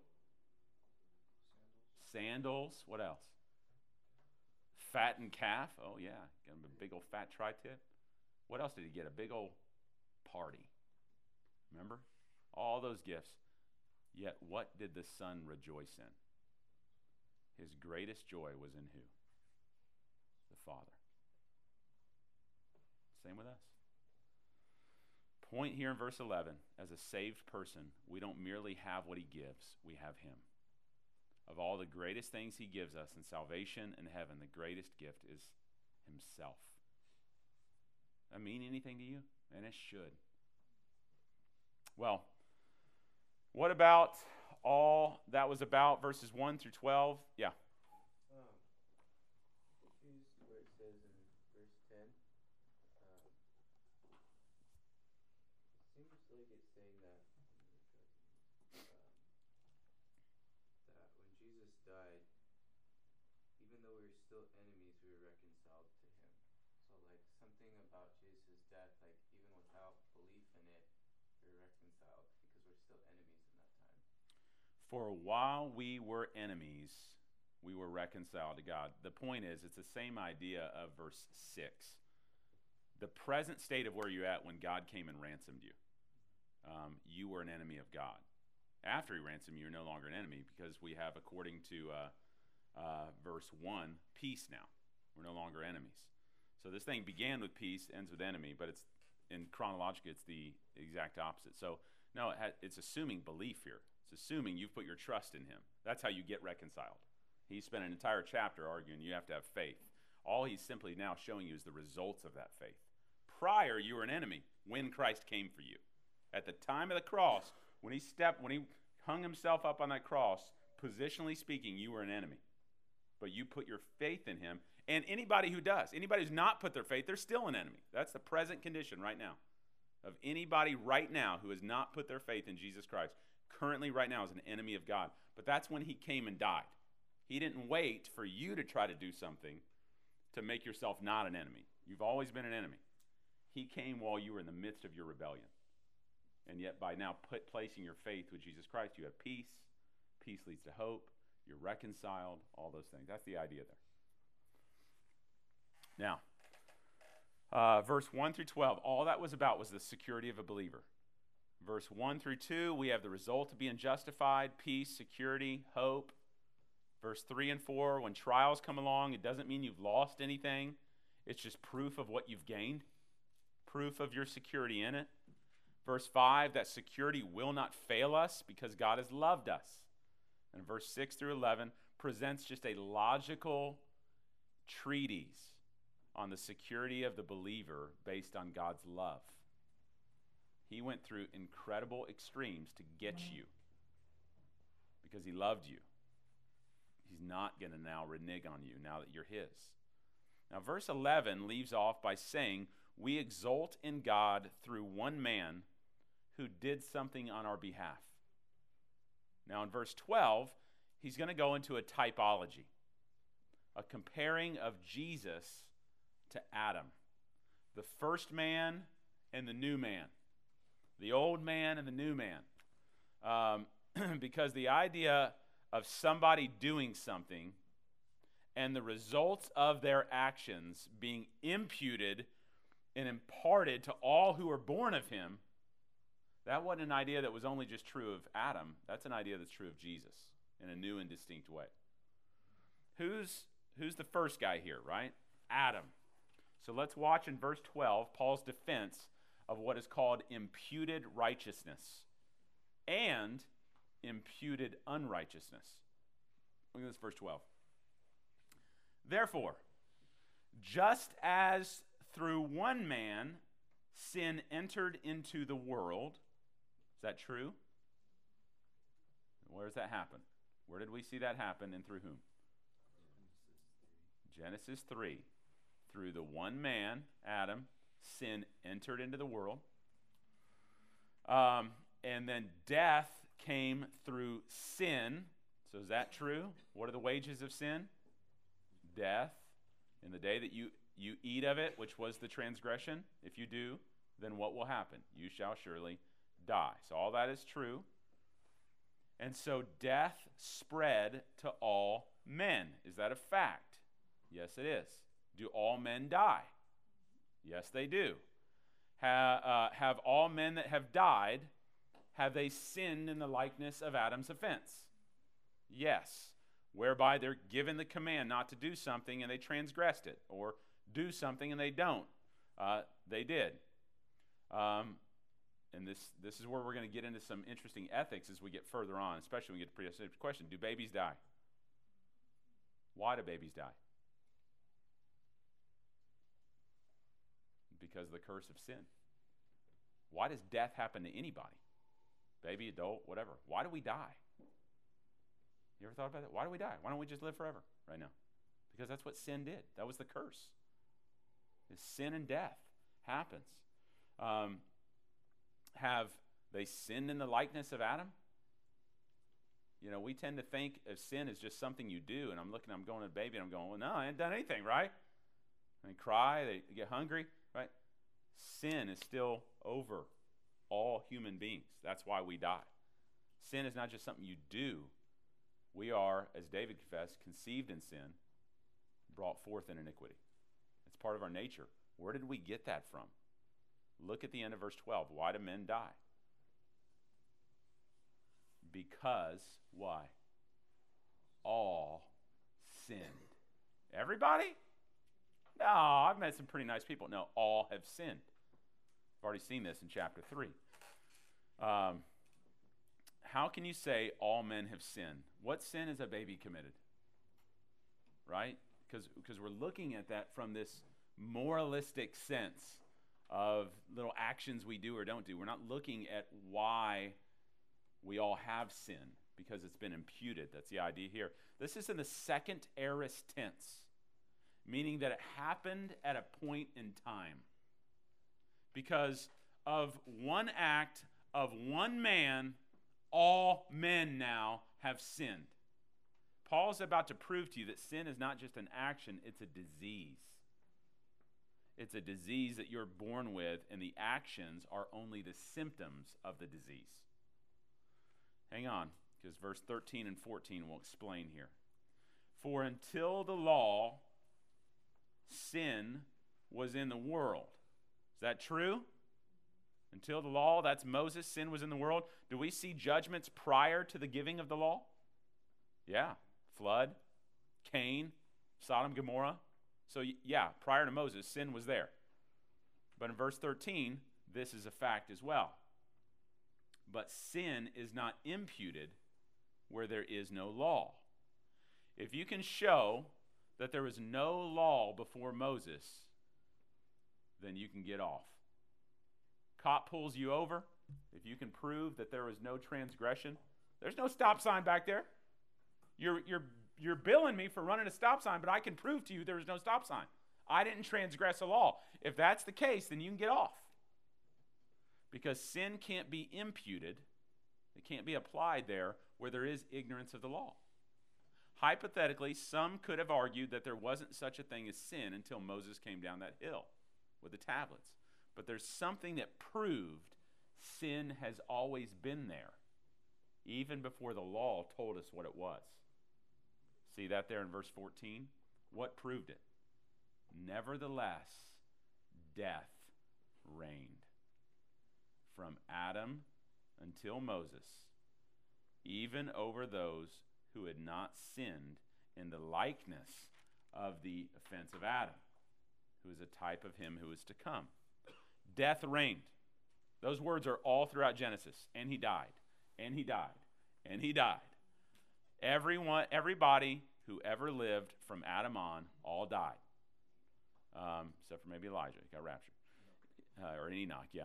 sandals. What else? Fattened calf. Oh, yeah. Got him a big old fat tri-tip. What else did he get? A big old party. Remember? All those gifts. Yet what did the son rejoice in? His greatest joy was in who? The Father. Same with us. Point here in verse eleven, as a saved person, we don't merely have what he gives, we have him. Of all the greatest things he gives us in salvation and heaven, the greatest gift is himself. Does that mean anything to you? And it should. Well, what about all that was about, verses one through twelve? Yeah. Um, here's where it says in verse ten. Um, it seems like it's saying that um, that when Jesus died, even though we were still enemies, we were reconciled to him. So, like, something about Jesus' death, like, even without belief in it, we were reconciled because we're still enemies in that time. For while we were enemies, we were reconciled to God. The point is, it's the same idea of verse six. The present state of where you're at when God came and ransomed you. Um, you were an enemy of God. After he ransomed you, you're no longer an enemy because we have, according to uh, uh, verse one, peace now. We're no longer enemies. So this thing began with peace, ends with enemy, but it's in chronologically, it's the exact opposite. So no, it ha- it's assuming belief here. It's assuming you've put your trust in him. That's how you get reconciled. He spent an entire chapter arguing you have to have faith. All he's simply now showing you is the results of that faith. Prior, you were an enemy when Christ came for you. At the time of the cross, when he stepped, when he hung himself up on that cross, positionally speaking, you were an enemy. But you put your faith in him. And anybody who does, anybody who's not put their faith, they're still an enemy. That's the present condition right now. Of anybody right now who has not put their faith in Jesus Christ, currently right now is an enemy of God. But that's when he came and died. He didn't wait for you to try to do something to make yourself not an enemy. You've always been an enemy. He came while you were in the midst of your rebellion. And yet by now put, placing your faith with Jesus Christ, you have peace. Peace leads to hope. You're reconciled. All those things. That's the idea there. Now, uh, verse one through twelve, all that was about was the security of a believer. Verse one through two, we have the result of being justified, peace, security, hope. Verse three and four, when trials come along, it doesn't mean you've lost anything. It's just proof of what you've gained, proof of your security in it. Verse five, that security will not fail us because God has loved us. And verse six through eleven presents just a logical treatise on the security of the believer based on God's love. He went through incredible extremes to get you because he loved you. He's not going to now renege on you now that you're his. Now, verse eleven leaves off by saying, we exult in God through one man who did something on our behalf. Now, in verse twelve, he's going to go into a typology, a comparing of Jesus to Adam, the first man and the new man, the old man and the new man. Um, because the idea of somebody doing something and the results of their actions being imputed and imparted to all who are born of him, that wasn't an idea that was only just true of Adam. That's an idea that's true of Jesus in a new and distinct way. Who's, who's the first guy here, right? Adam. So let's watch in verse twelve Paul's defense of what is called imputed righteousness and imputed unrighteousness. Look at this, verse twelve. Therefore, just as through one man sin entered into the world, is that true? Where does that happen? Where did we see that happen and through whom? Genesis three. Through the one man, Adam, sin entered into the world. Um, and then death came through sin. So is that true? What are the wages of sin? Death. In the day that you, you eat of it, which was the transgression, if you do, then what will happen? You shall surely die. So all that is true. And so death spread to all men. Is that a fact? Yes, it is. Do all men die? Yes, they do. Ha, uh, have all men that have died, have they sinned in the likeness of Adam's offense? Yes. Whereby they're given the command not to do something and they transgressed it, or do something and they don't. Uh, they did. Um, and this, this is where we're going to get into some interesting ethics as we get further on, especially when we get to the pre-specific question. Do babies die? Why do babies die? Because of the curse of sin. Why does death happen to anybody? Baby, adult, whatever. Why do we die? You ever thought about that? Why do we die? Why don't we just live forever right now? Because that's what sin did. That was the curse. Is sin and death happens. Um, have they sinned in the likeness of Adam? You know, we tend to think of sin as just something you do, and I'm looking, I'm going to the baby, and I'm going, well, no, I ain't done anything, right? They cry, they get hungry, right? Sin is still over all human beings. That's why we die. Sin is not just something you do. We are, as David confessed, conceived in sin, brought forth in iniquity. It's part of our nature. Where did we get that from? Look at the end of verse twelve. Why do men die? Because, why? All sinned. Everybody? No, I've met some pretty nice people. No, all have sinned. I've already seen this in chapter three. Um, how can you say all men have sinned? What sin has a baby committed? Right? Because because we're looking at that from this moralistic sense of little actions we do or don't do. We're not looking at why we all have sin, because it's been imputed. That's the idea here. This is in the second aorist tense, meaning that it happened at a point in time. Because of one act of one man, all men now have sinned. Paul's about to prove to you that sin is not just an action, it's a disease. It's a disease that you're born with, and the actions are only the symptoms of the disease. Hang on, because verse thirteen and fourteen will explain here. For until the law, sin was in the world. Is that true? Until the law, that's Moses, sin was in the world. Do we see judgments prior to the giving of the law? Yeah. Flood, Cain, Sodom, Gomorrah. So yeah, prior to Moses, sin was there. But in verse thirteen, this is a fact as well. But sin is not imputed where there is no law. If you can show that there was no law before Moses, then you can get off. Cop pulls you over. If you can prove that there was no transgression, there's no stop sign back there. You're, you're, you're billing me for running a stop sign, but I can prove to you there was no stop sign. I didn't transgress a law. If that's the case, then you can get off. Because sin can't be imputed. It can't be applied there where there is ignorance of the law. Hypothetically, some could have argued that there wasn't such a thing as sin until Moses came down that hill with the tablets. But there's something that proved sin has always been there, even before the law told us what it was. See that there in verse fourteen? What proved it? Nevertheless, death reigned from Adam until Moses, even over those who had not sinned in the likeness of the offense of Adam, who is a type of him who is to come. Death reigned. Those words are all throughout Genesis. And he died. And he died. And he died. Everyone, everybody who ever lived from Adam on, all died. Um, except for maybe Elijah. He got raptured. Uh, or Enoch, yeah.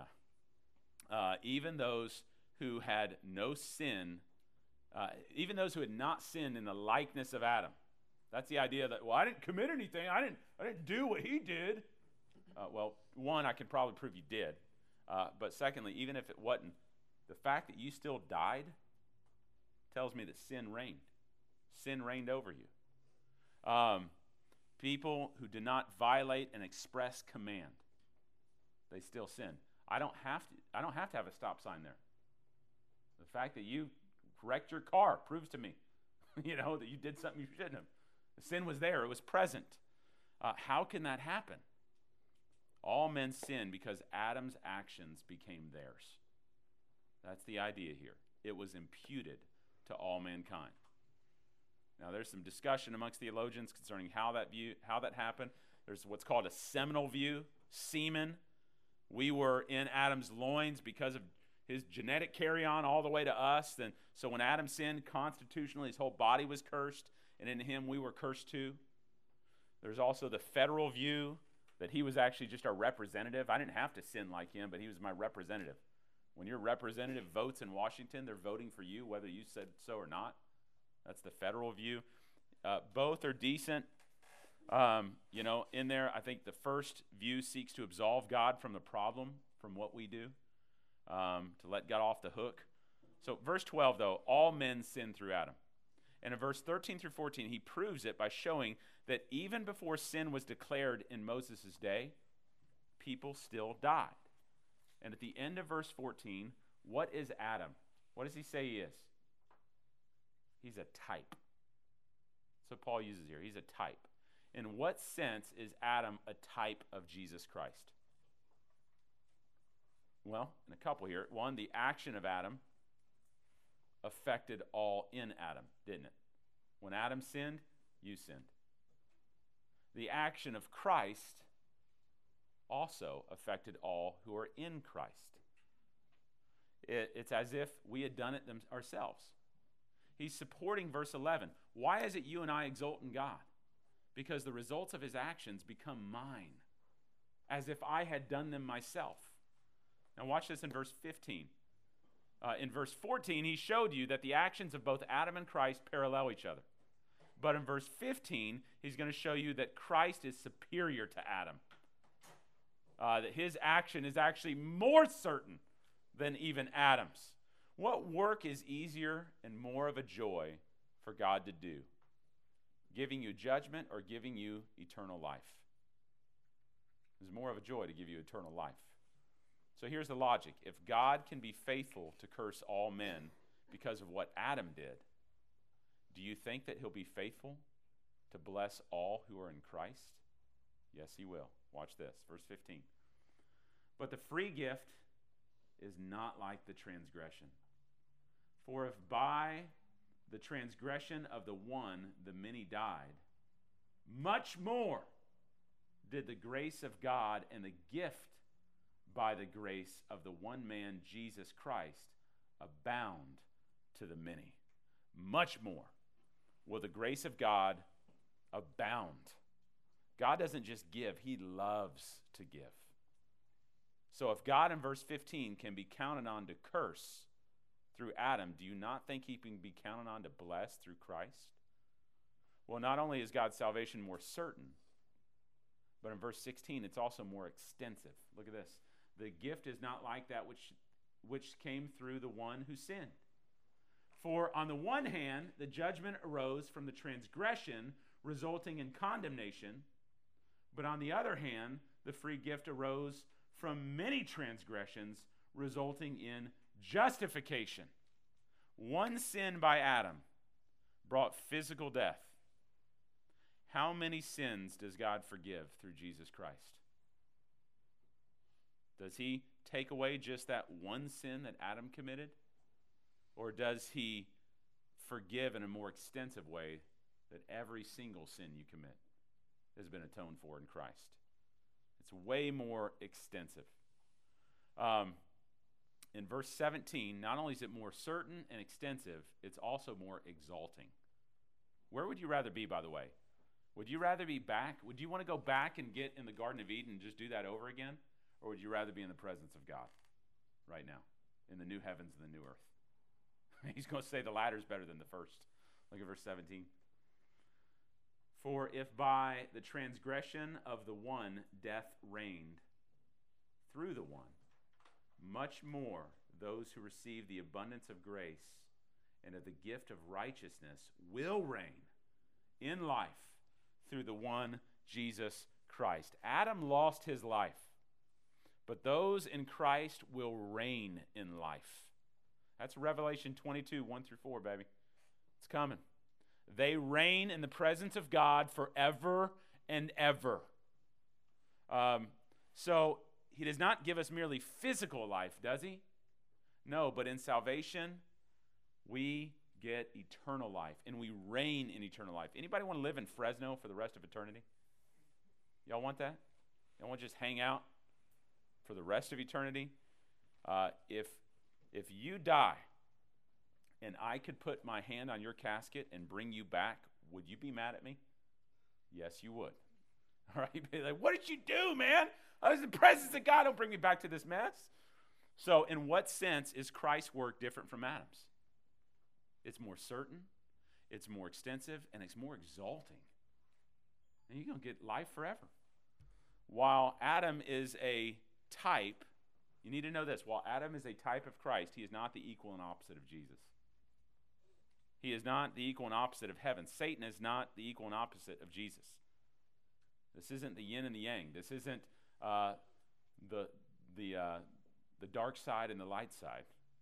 Uh, even those who had no sin, uh, even those who had not sinned in the likeness of Adam. That's the idea that, well, I didn't commit anything. I didn't, I didn't do what he did. Uh, well, one, I can probably prove you did. Uh, but secondly, even if it wasn't, the fact that you still died tells me that sin reigned. Sin reigned over you. Um, people who did not violate an express command, they still sin. I don't have to, I don't have to have a stop sign there. The fact that you wrecked your car proves to me, you know, that you did something you shouldn't have. The sin was there. It was present. Uh, how can that happen? All men sin because Adam's actions became theirs. That's the idea here. It was imputed to all mankind. Now, there's some discussion amongst theologians concerning how that view, how that happened. There's what's called a seminal view, semen. We were in Adam's loins because of his genetic carry-on all the way to us. Then, so when Adam sinned, constitutionally, his whole body was cursed, and in him we were cursed too. There's also the federal view that he was actually just our representative. I didn't have to sin like him, but he was my representative. When your representative votes in Washington, they're voting for you, whether you said so or not. That's the federal view. Uh, both are decent. Um, you know, in there, I think the first view seeks to absolve God from the problem, from what we do, um, to let God off the hook. So verse twelve, though, all men sin through Adam. And in verse thirteen through fourteen, he proves it by showing that even before sin was declared in Moses' day, people still died. And at the end of verse fourteen, what is Adam? What does he say he is? He's a type. So Paul uses here. He's a type. In what sense is Adam a type of Jesus Christ? Well, in a couple here. One, the action of Adam affected all in Adam, didn't it? When Adam sinned, you sinned. The action of Christ also affected all who are in Christ. It, it's as if we had done it them, ourselves. He's supporting verse eleven. Why is it you and I exult in God? Because the results of his actions become mine, as if I had done them myself. Now watch this in verse fifteen. Uh, in verse fourteen, he showed you that the actions of both Adam and Christ parallel each other. But in verse fifteen, he's going to show you that Christ is superior to Adam. Uh, that his action is actually more certain than even Adam's. What work is easier and more of a joy for God to do? Giving you judgment or giving you eternal life? It's more of a joy to give you eternal life. So here's the logic. If God can be faithful to curse all men because of what Adam did, do you think that he'll be faithful to bless all who are in Christ? Yes, he will. Watch this, verse fifteen. But the free gift is not like the transgression. For if by the transgression of the one the many died, much more did the grace of God and the gift by the grace of the one man, Jesus Christ, abound to the many. Much more will the grace of God abound. God doesn't just give, he loves to give. So if God in verse fifteen can be counted on to curse through Adam, do you not think he can be counted on to bless through Christ? Well, not only is God's salvation more certain, but in verse sixteen, it's also more extensive. Look at this. The gift is not like that which, which came through the one who sinned. For on the one hand, the judgment arose from the transgression, resulting in condemnation. But on the other hand, the free gift arose from many transgressions, resulting in justification. One sin by Adam brought physical death. How many sins does God forgive through Jesus Christ? Does he take away just that one sin that Adam committed? Or does he forgive in a more extensive way that every single sin you commit has been atoned for in Christ? It's way more extensive. Um, in verse seventeen, not only is it more certain and extensive, it's also more exalting. Where would you rather be, by the way? Would you rather be back? Would you want to go back and get in the Garden of Eden and just do that over again? Or would you rather be in the presence of God right now, in the new heavens and the new earth? He's going to say the latter is better than the first. Look at verse seventeen. For if by the transgression of the one death reigned through the one, much more those who receive the abundance of grace and of the gift of righteousness will reign in life through the one Jesus Christ. Adam lost his life, but those in Christ will reign in life. That's Revelation twenty-two, one through four, baby. It's coming. They reign in the presence of God forever and ever. Um, so he does not give us merely physical life, does he? No, but in salvation, we get eternal life, and we reign in eternal life. Anybody want to live in Fresno for the rest of eternity? Y'all want that? Y'all want to just hang out for the rest of eternity? Uh, if if you die, and I could put my hand on your casket and bring you back, would you be mad at me? Yes, you would. All right? You'd be like, what did you do, man? I was in the presence of God. Don't bring me back to this mess. So in what sense is Christ's work different from Adam's? It's more certain, it's more extensive, and it's more exalting. And you're going to get life forever. While Adam is a type, you need to know this, while Adam is a type of Christ, he is not the equal and opposite of Jesus. He is not the equal and opposite of heaven. Satan is not the equal and opposite of Jesus. This isn't the yin and the yang. This isn't uh, the the uh, the dark side and the light side.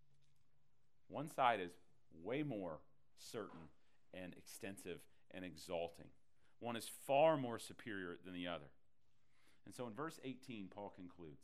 One side is way more certain and extensive and exalting. One is far more superior than the other. And so in verse eighteen, Paul concludes,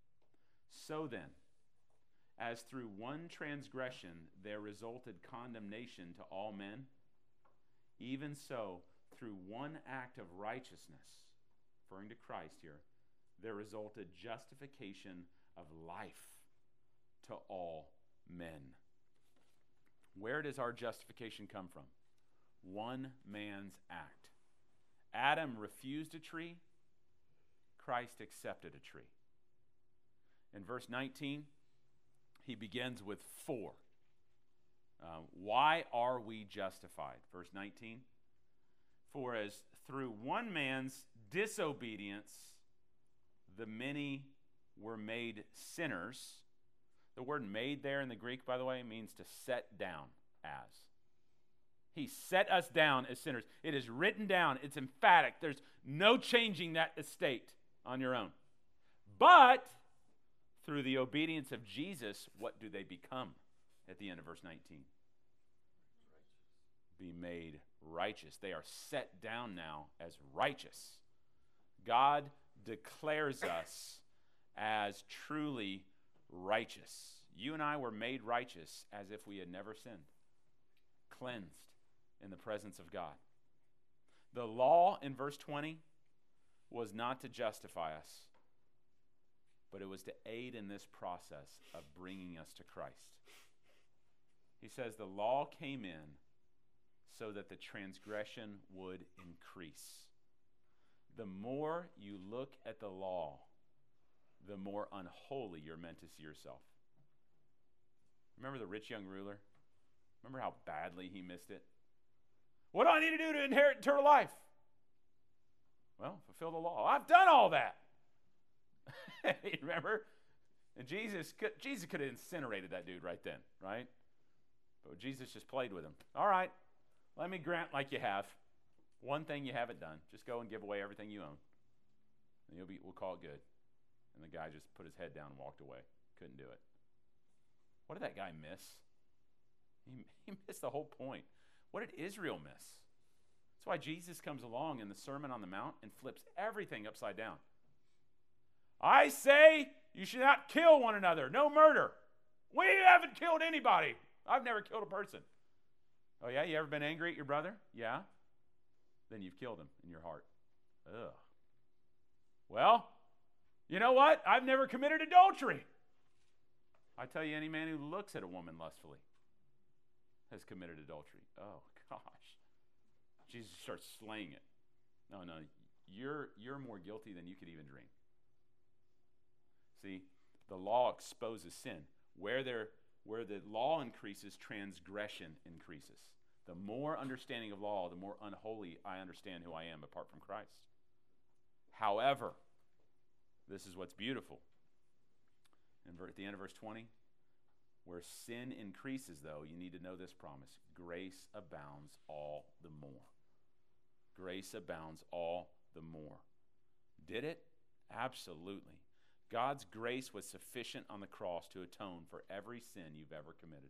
so then, as through one transgression there resulted condemnation to all men, even so through one act of righteousness, referring to Christ here, there resulted justification of life to all men. Where does our justification come from? One man's act. Adam refused a tree. Christ accepted a tree. In verse nineteen, he begins with for. Uh, why are we justified? Verse nineteen. For as through one man's disobedience, the many were made sinners. The word made there in the Greek, by the way, means to set down as. He set us down as sinners. It is written down. It's emphatic. There's no changing that estate on your own. But through the obedience of Jesus, what do they become at the end of verse nineteen? Be made righteous. They are set down now as righteous. God declares us as truly righteous. You and I were made righteous as if we had never sinned, cleansed in the presence of God. The law in verse twenty was not to justify us, but it was to aid in this process of bringing us to Christ. He says the law came in so that the transgression would increase. The more you look at the law, the more unholy you're meant to see yourself. Remember the rich young ruler? Remember how badly he missed it? What do I need to do to inherit eternal life? Well, fulfill the law. I've done all that. Remember? And Jesus could, Jesus could have incinerated that dude right then, right? But Jesus just played with him. All right, let me grant like you have. One thing you haven't done. Just go and give away everything you own. And you'll be, we'll call it good. And the guy just put his head down and walked away. Couldn't do it. What did that guy miss? He, he missed the whole point. What did Israel miss? That's why Jesus comes along in the Sermon on the Mount and flips everything upside down. I say you should not kill one another. No murder. We haven't killed anybody. I've never killed a person. Oh, yeah? You ever been angry at your brother? Yeah? Then you've killed him in your heart. Ugh. Well, you know what? I've never committed adultery. I tell you, any man who looks at a woman lustfully has committed adultery. Oh, gosh. Jesus starts slaying it. No, no, you're, you're more guilty than you could even dream. See, the law exposes sin. Where, there, where the law increases, transgression increases. The more understanding of law, the more unholy I understand who I am apart from Christ. However, this is what's beautiful. And at the end of verse twenty, where sin increases, though, you need to know this promise. Grace abounds all the more. Grace abounds all the more. Did it? Absolutely. God's grace was sufficient on the cross to atone for every sin you've ever committed.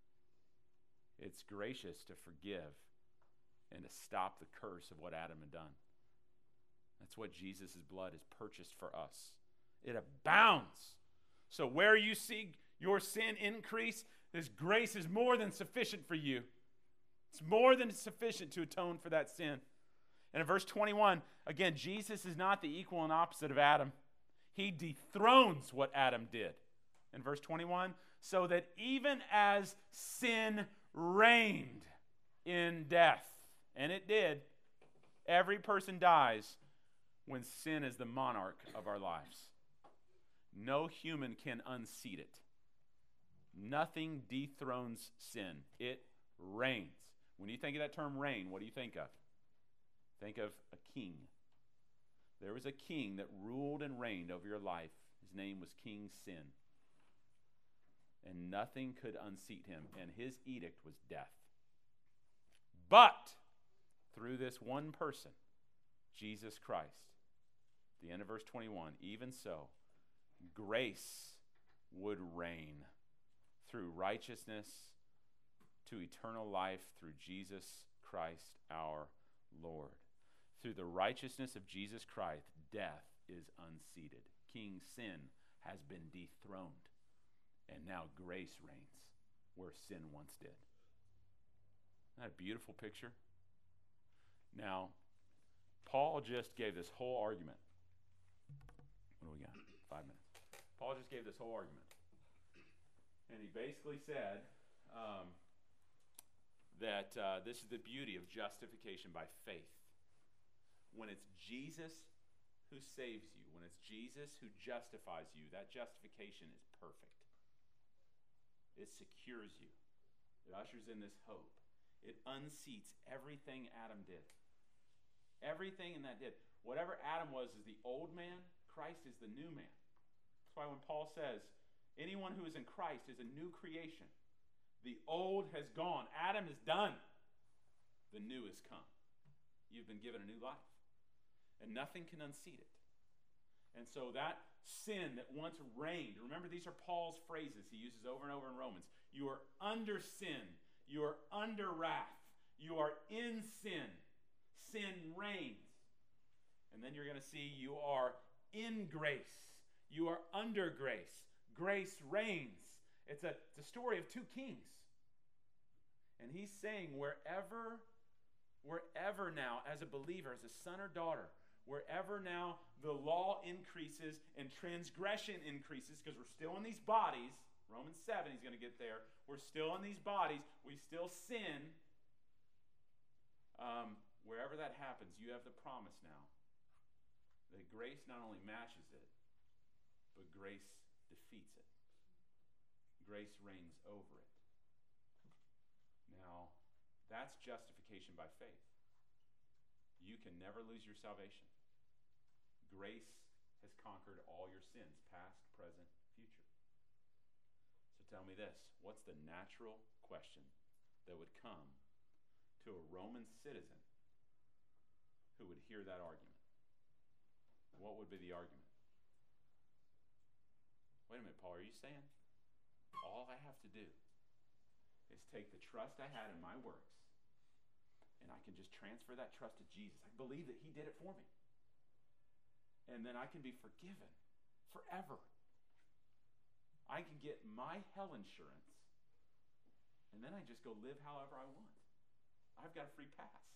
It's gracious to forgive and to stop the curse of what Adam had done. That's what Jesus' blood has purchased for us. It abounds. So where you see your sin increase, His grace is more than sufficient for you. It's more than sufficient to atone for that sin. And in verse twenty-one, again, Jesus is not the equal and opposite of Adam. He dethrones what Adam did. In verse twenty-one, so that even as sin reigned in death, and it did, every person dies when sin is the monarch of our lives. No human can unseat it. Nothing dethrones sin. It reigns. When you think of that term reign, what do you think of? Think of a king. There was a king that ruled and reigned over your life. His name was King Sin. And nothing could unseat him, and his edict was death. But through this one person, Jesus Christ, the end of verse twenty-one, even so, grace would reign through righteousness to eternal life through Jesus Christ our Lord. Through the righteousness of Jesus Christ, death is unseated. King Sin has been dethroned. And now grace reigns where sin once did. Isn't that a beautiful picture? Now, Paul just gave this whole argument. What do we got? Five minutes. Paul just gave this whole argument. And he basically said um, that uh, this is the beauty of justification by faith. When it's Jesus who saves you, when it's Jesus who justifies you, that justification is perfect. It secures you. It ushers in this hope. It unseats everything Adam did. Everything in that did. Whatever Adam was is the old man. Christ is the new man. That's why when Paul says, anyone who is in Christ is a new creation. The old has gone. Adam is done. The new has come. You've been given a new life. And nothing can unseat it. And so that sin that once reigned, remember these are Paul's phrases he uses over and over in Romans. You are under sin. You are under wrath. You are in sin. Sin reigns. And then you're going to see you are in grace. You are under grace. Grace reigns. It's a, it's a story of two kings. And he's saying wherever, wherever now, as a believer, as a son or daughter, wherever now the law increases and transgression increases, because we're still in these bodies, Romans seven, he's going to get there, we're still in these bodies, we still sin. Um, wherever that happens, you have the promise now that grace not only matches it, but grace defeats it. Grace reigns over it. Now, that's justification by faith. You can never lose your salvation. Grace has conquered all your sins, past, present, future. So tell me this, what's the natural question that would come to a Roman citizen who would hear that argument? What would be the argument? Wait a minute, Paul, are you saying all I have to do is take the trust I had in my works and I can just transfer that trust to Jesus? I believe that he did it for me. And then I can be forgiven forever. I can get my hell insurance and then I just go live however I want. I've got a free pass.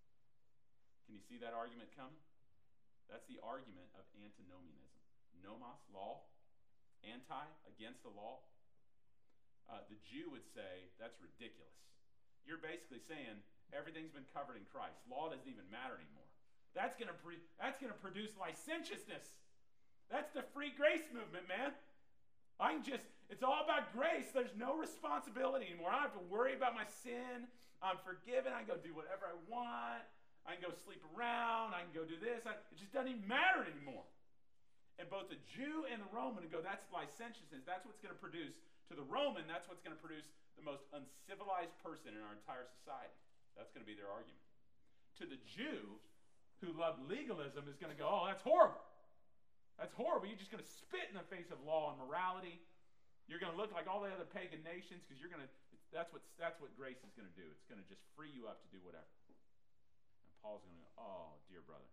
Can you see that argument coming? That's the argument of antinomianism. Nomos, law. Anti, against the law. Uh, the Jew would say, that's ridiculous. You're basically saying everything's been covered in Christ. Law doesn't even matter anymore. That's going to pre- that's going to produce licentiousness. That's the free grace movement, man. I can just, it's all about grace. There's no responsibility anymore. I don't have to worry about my sin. I'm forgiven. I can go do whatever I want. I can go sleep around. I can go do this. I, it just doesn't even matter anymore. And both the Jew and the Roman would go, that's licentiousness. That's what's going to produce, to the Roman, that's what's going to produce the most uncivilized person in our entire society. That's going to be their argument. To the Jew, who loved legalism, is going to go, oh, that's horrible. That's horrible. You're just going to spit in the face of law and morality. You're going to look like all the other pagan nations because you're going to, that's what, that's what grace is going to do. It's going to just free you up to do whatever. And Paul's going to go, oh, dear brother,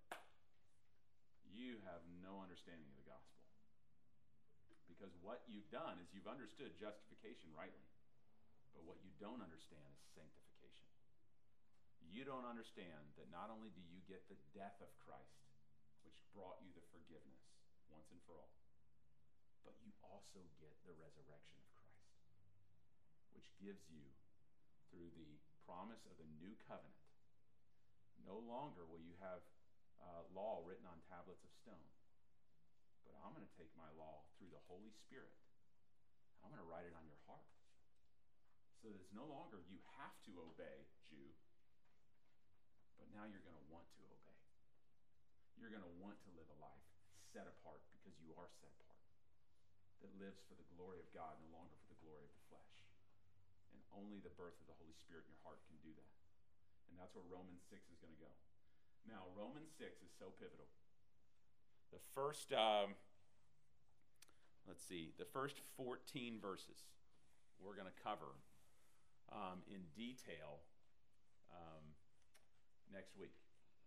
you have no understanding of the gospel. Because what you've done is you've understood justification rightly. But what you don't understand is sanctification. You don't understand that not only do you get the death of Christ, which brought you the forgiveness once and for all, but you also get the resurrection of Christ, which gives you, through the promise of the new covenant, no longer will you have uh, law written on tablets of stone, but I'm going to take my law through the Holy Spirit. I'm going to write it on your heart. So that it's no longer you have to obey, Jew, but now you're going to want to obey. You're going to want to live a life set apart because you are set apart, that lives for the glory of God, no longer for the glory of the flesh. And only the birth of the Holy Spirit in your heart can do that. And that's where Romans six is going to go. Now, Romans six is so pivotal. The first, um, let's see, the first fourteen verses we're going to cover um, in detail um, next week.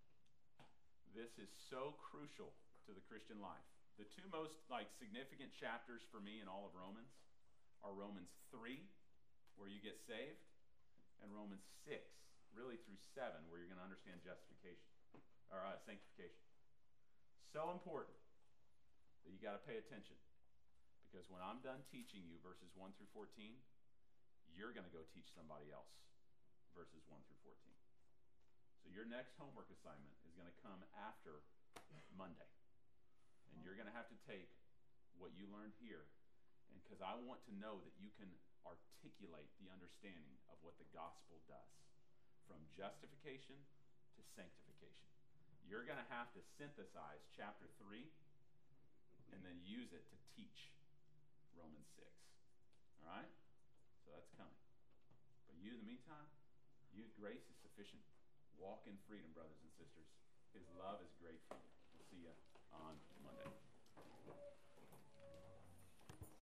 This is so crucial to the Christian life. The two most like significant chapters for me in all of Romans are Romans three, where you get saved, and Romans six, really through seven, where you're going to understand justification, or uh, sanctification. So important that you got to pay attention, because when I'm done teaching you verses one through fourteen, you're going to go teach somebody else verses one through fourteen. So your next homework assignment is going to come after Monday. And you're going to have to take what you learned here, and because I want to know that you can articulate the understanding of what the gospel does, from justification to sanctification. You're going to have to synthesize chapter three and then use it to teach Romans six. All right? So that's coming. But you, in the meantime, you, grace is sufficient. Walk in freedom, brothers and sisters. His love is great for you. We'll see you on Monday.